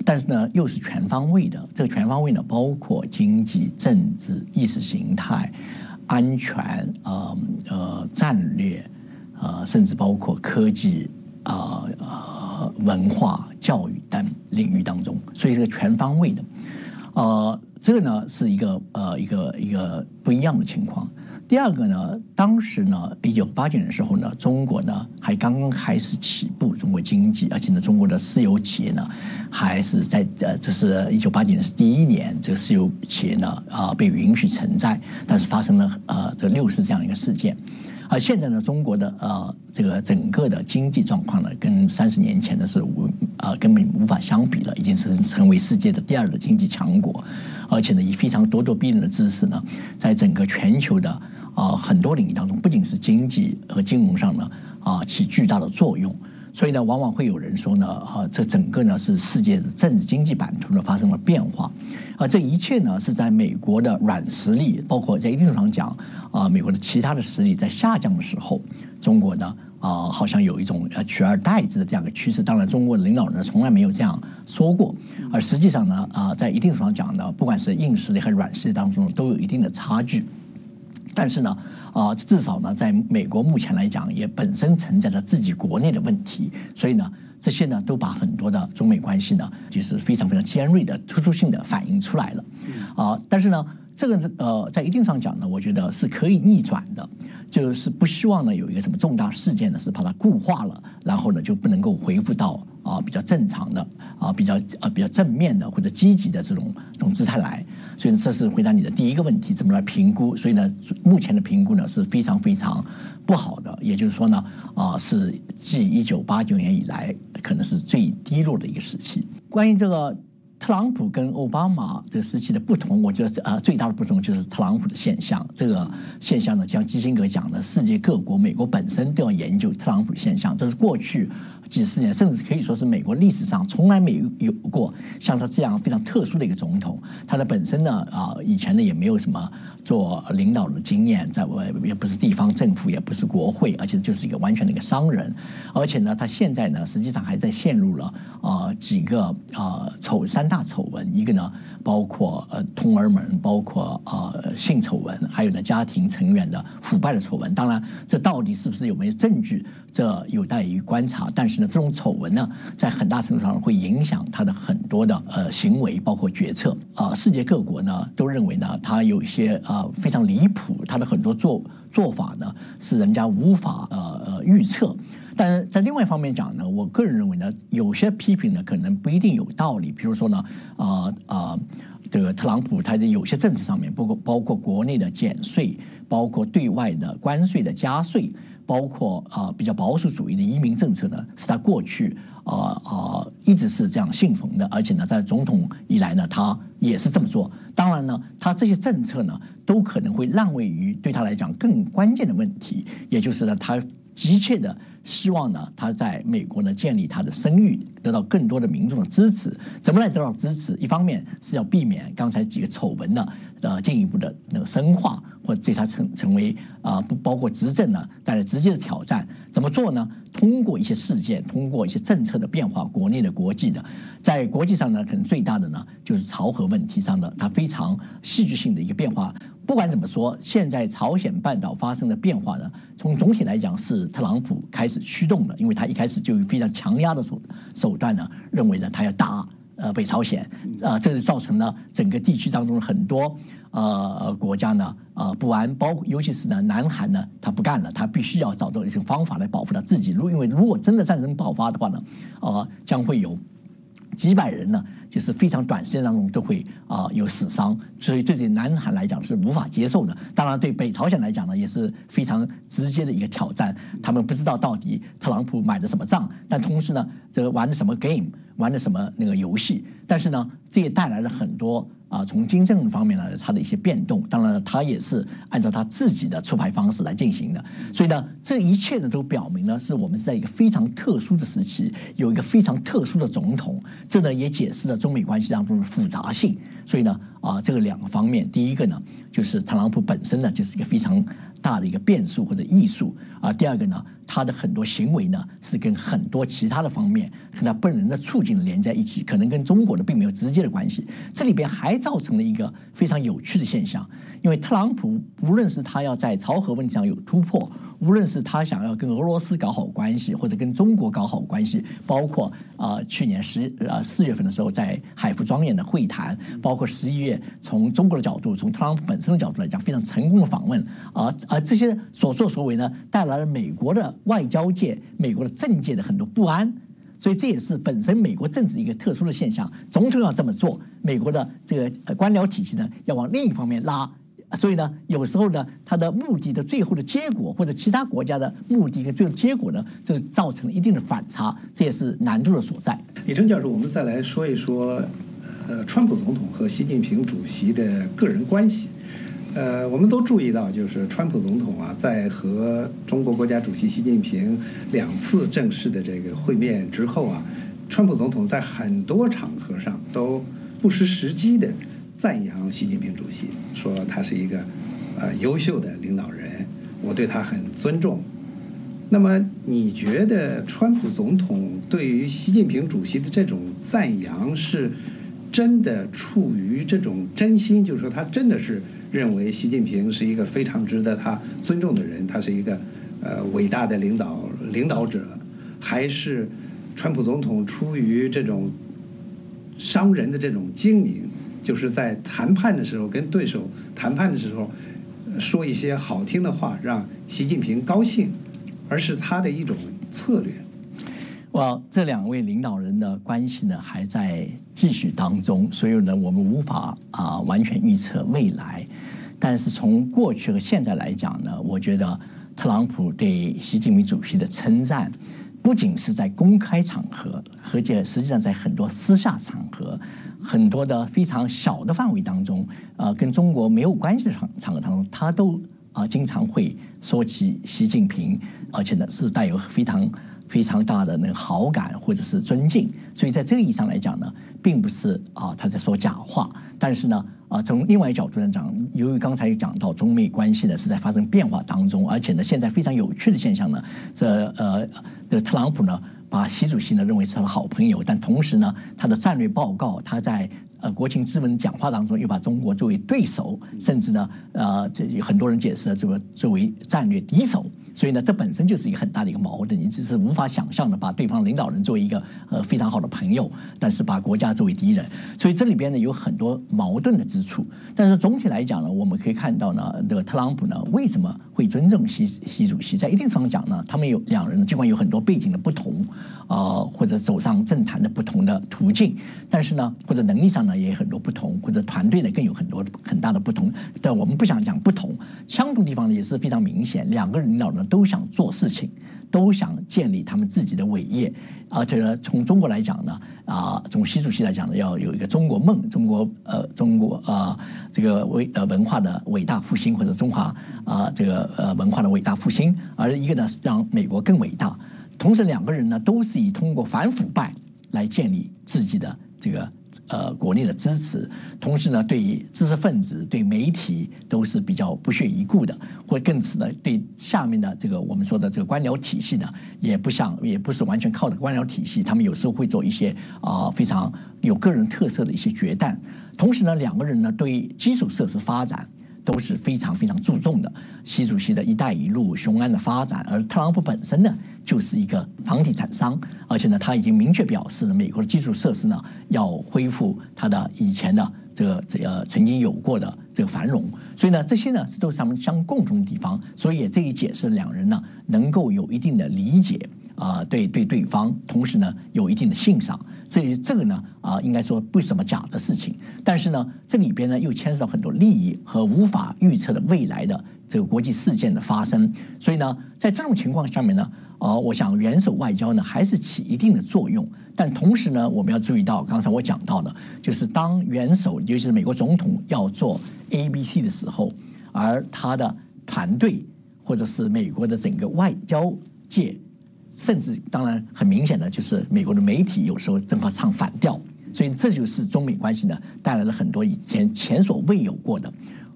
T: 但是呢又是全方位的。这个全方位呢，包括经济、政治、意识形态、安全、呃呃战略，呃甚至包括科技、呃呃文化、教育等领域当中，所以是全方位的。呃，这个呢是一个呃一个一个不一样的情况。第二个呢，当时呢，一九八九年的时候呢，中国呢还刚刚开始起步，中国经济，而且呢，中国的私有企业呢还是在呃，这是一九八九年是第一年，这个私有企业呢啊、呃、被允许存在，但是发生了呃这六四这样一个事件。而现在呢，中国的呃这个整个的经济状况呢，跟三十年前的是无呃根本无法相比了，已经是成为世界的第二个经济强国，而且呢，以非常咄咄逼人的姿势呢，在整个全球的啊、呃，很多领域当中，不仅是经济和金融上呢啊、呃、起巨大的作用，所以呢，往往会有人说呢，啊、呃，这整个呢是世界的政治经济版图呢发生了变化，啊、呃，这一切呢是在美国的软实力，包括在一定程度上讲啊、呃，美国的其他的实力在下降的时候，中国呢啊、呃、好像有一种呃取而代之的这样一个趋势。当然，中国的领导人从来没有这样说过，而实际上呢啊、呃，在一定程度上讲呢，不管是硬实力和软实力当中都有一定的差距。但是呢，啊、呃，至少呢，在美国目前来讲，也本身存在着自己国内的问题，所以呢，这些呢，都把很多的中美关系呢，就是非常非常尖锐的、突出性的反映出来了，啊、呃，但是呢，这个呃，在一定上讲呢，我觉得是可以逆转的，就是不希望呢有一个什么重大事件呢是把它固化了，然后呢就不能够恢复到啊、呃、比较正常的啊、呃、比较啊、呃、比较正面的或者积极的这种这种姿态来。所以这是回答你的第一个问题，怎么来评估？所以呢，目前的评估呢是非常非常不好的，也就是说呢，啊、呃、是继一九八九年以来可能是最低落的一个时期。关于这个特朗普跟奥巴马这个时期的不同，我觉得呃最大的不同就是特朗普的现象。这个现象呢，像基辛格讲的，世界各国、美国本身都要研究特朗普现象，这是过去几十年，甚至可以说是美国历史上从来没有过像他这样非常特殊的一个总统。他的本身呢啊、呃，以前呢也没有什么做领导的经验，在也不是地方政府，也不是国会，而且就是一个完全的一个商人。而且呢，他现在呢实际上还在陷入了啊、呃、几个啊、呃、丑三大丑闻，一个呢包括呃通俄门，包括呃性丑闻，还有呢家庭成员的腐败的丑闻。当然，这到底是不是有没有证据，这有待于观察。但是呢，这种丑闻呢，在很大程度上会影响他的很多的呃行为，包括决策啊、呃。世界各国呢都认为呢，他有一些啊、呃、非常离谱，他的很多做做法呢是人家无法呃呃预测。但是在另外一方面讲呢，我个人认为呢，有些批评呢可能不一定有道理。比如说呢，啊、呃、啊、呃，这个特朗普他在有些政策上面，包括包括国内的减税，包括对外的关税的加税，包括啊、呃、比较保守主义的移民政策呢，是他过去啊啊、呃呃、一直是这样信奉的，而且呢，在总统以来呢，他也是这么做。当然呢，他这些政策呢，都可能会让位于对他来讲更关键的问题，也就是呢，他急切的希望呢，他在美国呢建立他的声誉，得到更多的民众的支持。怎么来得到支持？一方面是要避免刚才几个丑闻呢，呃，进一步的那个深化，或者对他成成为啊、呃，不包括执政呢带来直接的挑战。怎么做呢？通过一些事件，通过一些政策的变化，国内的、国际的，在国际上呢，可能最大的呢就是朝核问题上的它非常戏剧性的一个变化。不管怎么说，现在朝鲜半岛发生的变化呢，从总体来讲是特朗普开始驱动的，因为他一开始就有非常强压的手手段呢，认为呢他要打呃北朝鲜，啊、呃，这就造成了整个地区当中很多呃国家呢呃不安，包括尤其是呢南韩呢，他不干了，他必须要找到一些方法来保护他自己。如因为如果真的战争爆发的话呢，呃将会有几百人呢，就是非常短时间当中都会啊、呃、有死伤，所以对对南韩来讲是无法接受的。当然，对北朝鲜来讲呢，也是非常直接的一个挑战。他们不知道到底特朗普买的什么账，但同时呢，这个玩的什么 game， 玩的什么那个游戏。但是呢，这也带来了很多啊、呃，从经政方面呢，它的一些变动。当然，他也是按照他自己的出牌方式来进行的。所以呢，这一切呢，都表明呢，是我们是在一个非常特殊的时期，有一个非常特殊的总统。这呢，也解释了中美关系当中的复杂性。所以呢，啊、呃，这个两个方面，第一个呢，就是特朗普本身呢，就是一个非常大的一个变数或者艺术啊、呃。第二个呢， 他的很多行为呢，是跟很多其他的方面，跟他本人的处境连在一起，可能跟中国的并没有直接的关系。这里边还造成了一个非常有趣的现象，因为特朗普无论是他要在朝核问题上有突破，无论是他想要跟俄罗斯搞好关系，或者跟中国搞好关系，包括啊、呃、去年十呃四月份的时候在海府庄园的会谈，包括十一月从中国的角度，从特朗普本身的角度来讲，非常成功的访问啊啊、呃、这些所作所为呢，带来了美国的外交界、美国的政界的很多不安。所以这也是本身美国政治一个特殊的现象，总统要这么做，美国的这个官僚体系呢要往另一方面拉。所以呢，有时候呢，它的目的的最后的结果，或者其他国家的目的跟最后结果呢，就造成了一定的反差，这也是难度的所在。
S: 李征教授，我们再来说一说，呃，川普总统和习近平主席的个人关系。呃，我们都注意到，就是川普总统啊，在和中国国家主席习近平两次正式的这个会面之后啊，川普总统在很多场合上都不失时机的赞扬习近平主席，说他是一个呃优秀的领导人，我对他很尊重。那么你觉得川普总统对于习近平主席的这种赞扬是真的出于这种真心，就是说他真的是认为习近平是一个非常值得他尊重的人，他是一个呃伟大的领导领导者，还是川普总统出于这种商人的这种精明，就是在谈判的时候跟对手谈判的时候说一些好听的话让习近平高兴，而是他的一种策略？
T: 哇，这两位领导人的关系呢还在继续当中，所以呢我们无法啊、呃、完全预测未来。但是从过去和现在来讲呢，我觉得特朗普对习近平主席的称赞，不仅是在公开场合，而且实际上在很多私下场合，很多的非常小的范围当中，呃，跟中国没有关系的场场合当中，他都啊、呃、经常会说起习近平，而且呢是带有非常非常大的那个好感或者是尊敬。所以在这个意义上来讲呢，并不是啊、呃、他在说假话，但是呢啊、呃、从另外一个角度来讲，由于刚才讲到中美关系呢是在发生变化当中，而且呢现在非常有趣的现象呢，这呃这特朗普呢把习主席呢认为是他的好朋友，但同时呢他的战略报告，他在呃国情咨文讲话当中又把中国作为对手，甚至呢呃这很多人解释了这个作为战略敌手。所以呢，这本身就是一个很大的一个矛盾，你只是无法想象的把对方领导人作为一个呃非常好的朋友，但是把国家作为敌人，所以这里边呢有很多矛盾的之处。但是总体来讲呢，我们可以看到呢，这个特朗普呢为什么会尊重习习主席？在一定程度上讲呢，他们有两人尽管有很多背景的不同，呃或者走上政坛的不同的途径，但是呢或者能力上呢也有很多不同，或者团队呢更有很多很大的不同。但我们不想讲不同，相同地方呢也是非常明显，两个领导人都想做事情，都想建立他们自己的伟业，而且呢，从中国来讲呢，啊，从习主席来讲呢，要有一个中国梦，中国呃，中国啊、呃，这个伟呃文化的伟大复兴，或者中华啊、呃、这个呃文化的伟大复兴，而一个呢让美国更伟大。同时，两个人呢都是以通过反腐败来建立自己的这个。呃，国内的支持，同时呢，对于知识分子、对媒体都是比较不屑一顾的，或更此呢，对下面的这个我们说的这个官僚体系呢，也不像，也不是完全靠着官僚体系，他们有时候会做一些啊、呃、非常有个人特色的一些决断。同时呢，两个人呢对基础设施发展都是非常非常注重的。习主席的一带一路、雄安的发展，而特朗普本身呢就是一个房地产商，而且呢他已经明确表示呢，美国的基础设施呢要恢复它的以前的这个这个曾经有过的这个繁荣。所以呢，这些呢都是他们相共同的地方，所以也这一解释两人呢能够有一定的理解啊、呃，对对对方，同时呢有一定的欣赏。所以这个呢啊、呃，应该说不是什么假的事情，但是呢这里边呢又牵涉到很多利益和无法预测的未来的这个国际事件的发生。所以呢在这种情况下面呢啊、呃，我想元首外交呢还是起一定的作用。但同时呢，我们要注意到，刚才我讲到的，就是当元首，尤其是美国总统要做 A B C 的时候，而他的团队或者是美国的整个外交界，甚至当然很明显的就是美国的媒体有时候正好唱反调，所以这就是中美关系呢带来了很多以前前所未有过的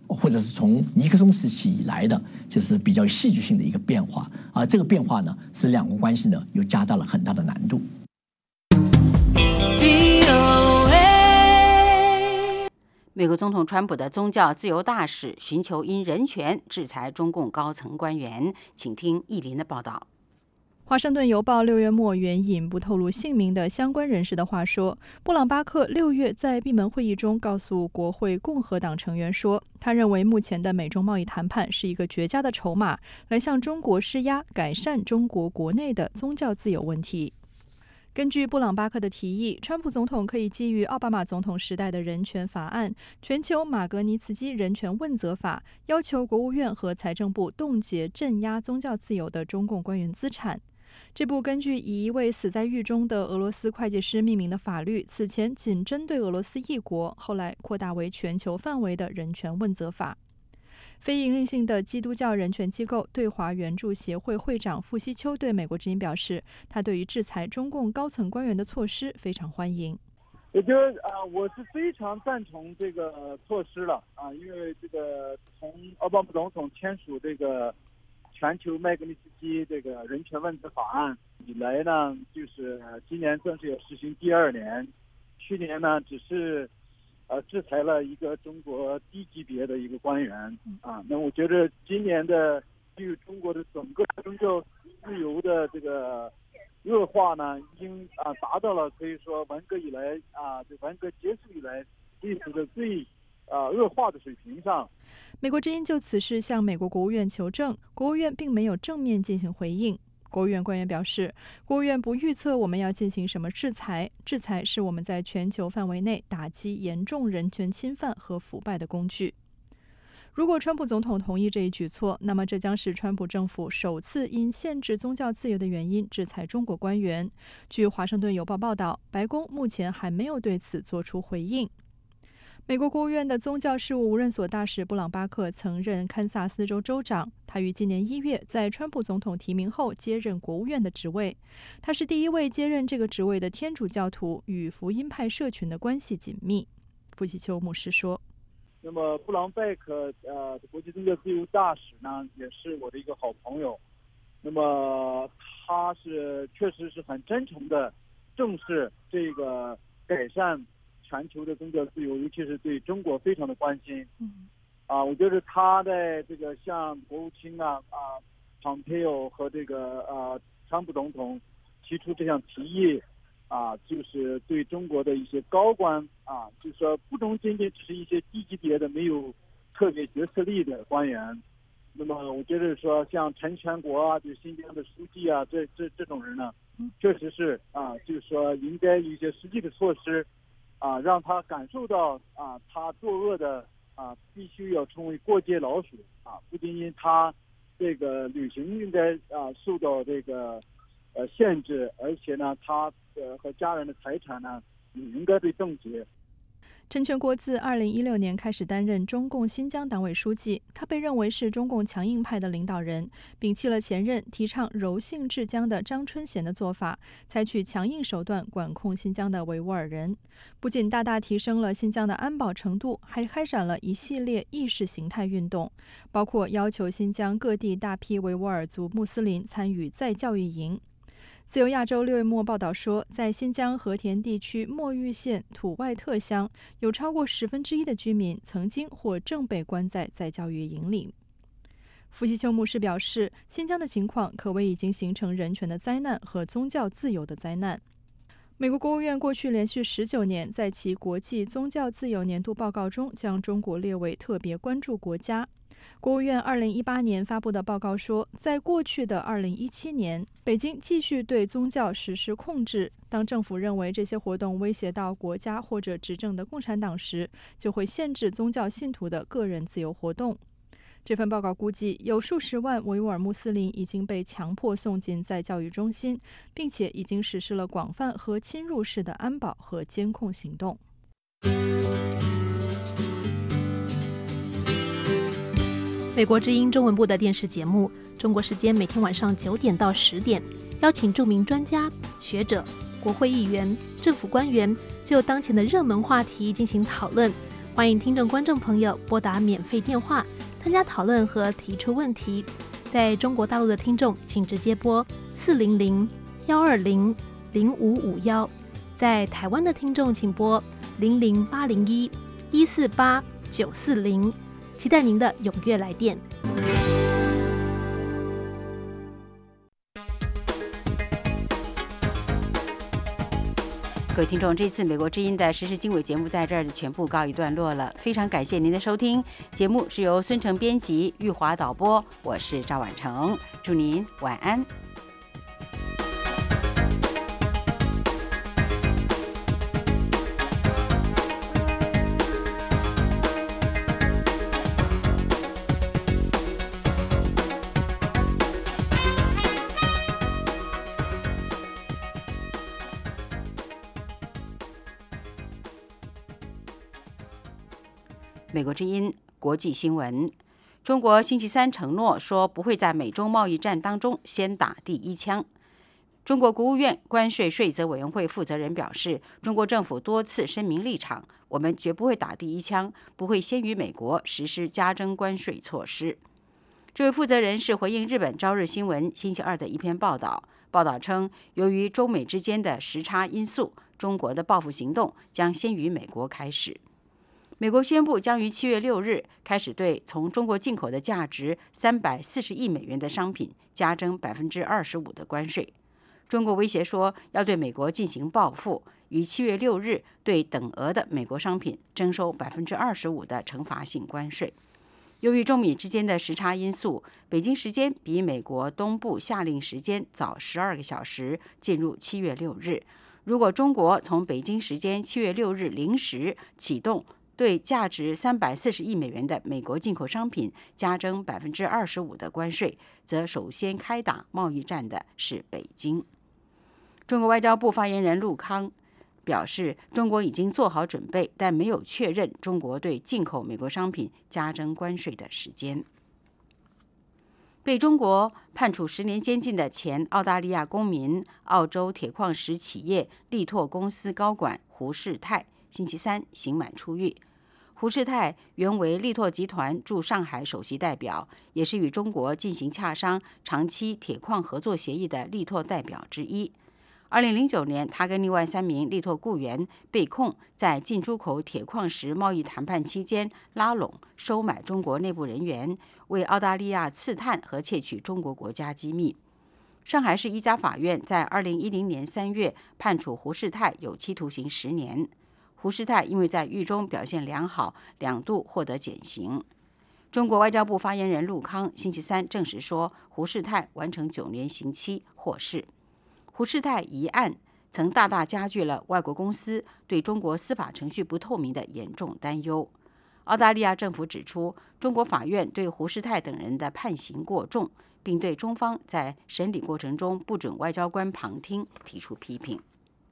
T: 或者是从尼克松时期以来的，就是比较戏剧性的一个变化。而这个变化呢，使两国关系呢又加大了很大的难度。
A: 美国总统川普的宗教自由大使寻求因人权制裁中共高层官员，请听译林的报道。
U: 华盛顿邮报六月末援引不透露姓名的相关人士的话说，布朗巴克六月在闭门会议中告诉国会共和党成员说，他认为目前的美中贸易谈判是一个绝佳的筹码，来向中国施压，改善中国国内的宗教自由问题。根据布朗巴克的提议，川普总统可以基于奥巴马总统时代的人权法案、全球马格尼茨基人权问责法，要求国务院和财政部冻结镇压宗教自由的中共官员资产。这部根据以一位死在狱中的俄罗斯会计师命名的法律，此前仅针对俄罗斯一国，后来扩大为全球范围的人权问责法。非营利性的基督教人权机构对华援助协会会长傅西秋对美国之音表示，他对于制裁中共高层官员的措施非常欢迎。
V: 我觉得啊、呃，我是非常赞同这个措施了啊，因为这个从奥巴马总统签署这个全球麦格尼茨基这个人权问责法案以来呢，就是今年正式也实行第二年，去年呢只是呃制裁了一个中国低级别的一个官员啊。那我觉得今年的对于中国的整个宗教自由的这个恶化呢，已经啊达到了可以说文革以来啊，这文革结束以来历史的最呃恶化的水平上。
U: 美国之音就此事向美国国务院求证，国务院并没有正面进行回应。国务院官员表示，国务院不预测我们要进行什么制裁，制裁是我们在全球范围内打击严重人权侵犯和腐败的工具。如果川普总统同意这一举措，那么这将是川普政府首次因限制宗教自由的原因制裁中国官员。据华盛顿邮报报道，白宫目前还没有对此做出回应。美国国务院的宗教事务无任所大使布朗巴克曾任堪萨斯州州长，他于今年一月在川普总统提名后接任国务院的职位。他是第一位接任这个职位的天主教徒，与福音派社群的关系紧密。傅喜秋牧师说：“
V: 那么布朗贝克呃国际宗教自由大使呢，也是我的一个好朋友。那么他是确实是很真诚的正视这个改善全球的宗教自由，尤其是对中国非常的关心。嗯，啊，我觉得他在这个向国务卿啊啊，蓬佩奥和这个呃川普总统提出这项提议啊，就是对中国的一些高官啊，就是说不仅仅仅只是一些低级别的没有特别决策力的官员。那么我觉得说像陈全国啊，就新疆的书记啊，这这这种人呢，确实是啊，就是说应该有一些实际的措施。啊，让他感受到啊，他作恶的啊，必须要成为过街老鼠啊，不仅仅他这个旅行应该啊受到这个呃限制，而且呢，他呃和家人的财产呢也应该被冻结。
U: 陈全国自二零一六年开始担任中共新疆党委书记，他被认为是中共强硬派的领导人，摒弃了前任提倡柔性治疆的张春贤的做法，采取强硬手段管控新疆的维吾尔人，不仅大大提升了新疆的安保程度，还开展了一系列意识形态运动，包括要求新疆各地大批维吾尔族穆斯林参与再教育营。自由亚洲六月末报道说，在新疆和田地区墨玉县土外特乡，有超过十分之一的居民曾经或正被关在再教育营里。傅喜秋牧师表示，新疆的情况可谓已经形成人权的灾难和宗教自由的灾难。美国国务院过去连续十九年在其国际宗教自由年度报告中将中国列为特别关注国家。国务院二零一八年发布的报告说，在过去的二零一七年，北京继续对宗教实施控制。当政府认为这些活动威胁到国家或者执政的共产党时，就会限制宗教信徒的个人自由活动。这份报告估计，有数十万维吾尔穆斯林已经被强迫送进再教育中心，并且已经实施了广泛和侵入式的安保和监控行动。
W: 美国之音中文部的电视节目，中国时间每天晚上九点到十点，邀请著名专家、学者、国会议员、政府官员就当前的热门话题进行讨论。 欢迎听众观众朋友拨打免费电话参加讨论和提出问题。在中国大陆的听众请直接拨四零零幺二零零五五幺，在台湾的听众请拨零零八零一一四八九四零，期待您的踊跃来电。
A: 各位听众，这次美国之音的时事经纬节目在这儿全部告一段落了，非常感谢您的收听。节目是由孙成编辑，玉华导播，我是赵婉成，祝您晚安。美国之音国际新闻：中国星期三承诺说不会在美中贸易战当中先打第一枪。中国国务院关税税则委员会负责人表示，中国政府多次声明立场，我们绝不会打第一枪，不会先于美国实施加征关税措施。这位负责人是回应日本朝日新闻星期二的一篇报道，报道称，由于中美之间的时差因素，中国的报复行动将先于美国开始。美国宣布将于七月六日开始对从中国进口的价值三百四十亿美元的商品加征百分之二十五的关税。中国威胁说要对美国进行报复，于七月六日对等额的美国商品征收百分之二十五的惩罚性关税。由于中美之间的时差因素，北京时间比美国东部夏令时间早十二个小时进入七月六日。如果中国从北京时间七月六日零时启动对价值三百四十亿美元的美国进口商品加征百分之二十五的关税，则首先开打贸易战的是北京。中国外交部发言人陆康表示，中国已经做好准备，但没有确认中国对进口美国商品加征关税的时间。被中国判处十年监禁的前澳大利亚公民、澳洲铁矿石企业力拓公司高管胡世泰，星期三刑满出狱。胡世泰原为力拓集团驻上海首席代表，也是与中国进行洽商长期铁矿合作协议的力拓代表之一。二零零九年，他跟另外三名力拓雇员被控在进出口铁矿石贸易谈判期间拉拢、收买中国内部人员，为澳大利亚刺探和窃取中国国家机密。上海市一家法院在二零一零年三月判处胡世泰有期徒刑十年。胡世泰因为在狱中表现良好，两度获得减刑。中国外交部发言人陆康星期三证实说，胡世泰完成九年刑期获释。胡世泰一案曾大大加剧了外国公司对中国司法程序不透明的严重担忧。澳大利亚政府指出，中国法院对胡世泰等人的判刑过重，并对中方在审理过程中不准外交官旁听提出批评。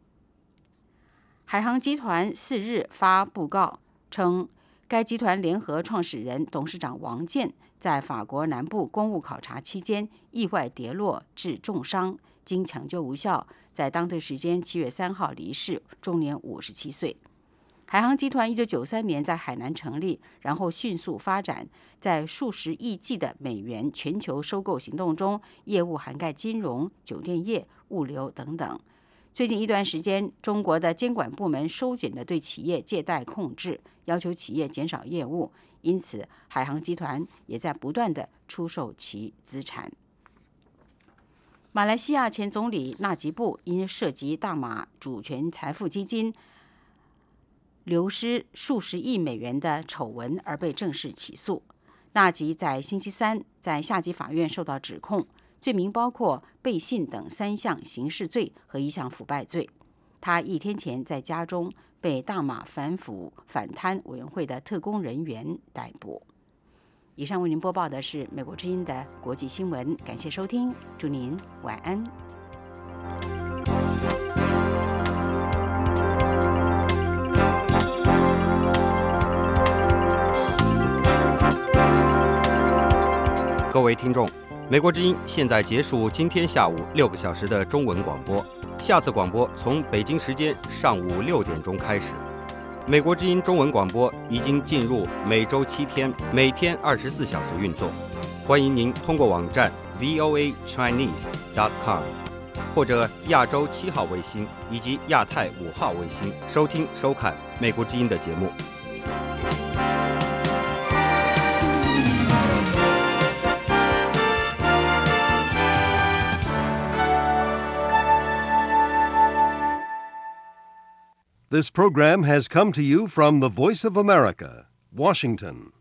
A: 海航集团四日发布告称，该集团联合创始人、董事长王健在法国南部公务考察期间意外跌落致重伤，经抢救无效，在当地时间七月三号离世，终年五十七岁。海航集团一九九三年在海南成立，然后迅速发展，在数十亿计的美元全球收购行动中，业务涵盖金融、酒店业、物流等等。最近一段时间，中国的监管部门收紧了对企业借贷控制，要求企业减少业务，因此海航集团也在不断地出售其资产。马来西亚前总理纳吉布因涉及大马主权财富基金流失数十亿美元的丑闻而被正式起诉。纳吉在星期三在下级法院受到指控，罪名包括背信等三项刑事罪和一项腐败罪。他一天前在家中被大马反腐反贪委员会的特工人员逮捕。以上为您播报的是美国之音的国际新闻，感谢收听，祝您晚安。
C: 各位听众，美国之音现在结束今天下午六个小时的中文广播，下次广播从北京时间上午六点钟开始。 美国之音中文广播已经进入每周七天，每天二十四小时运作。欢迎您通过网站 v o a chinese dot com 或者亚洲七号卫星以及亚太五号卫星收听收看美国之音的节目。
D: This program has come to you from the Voice of America, Washington.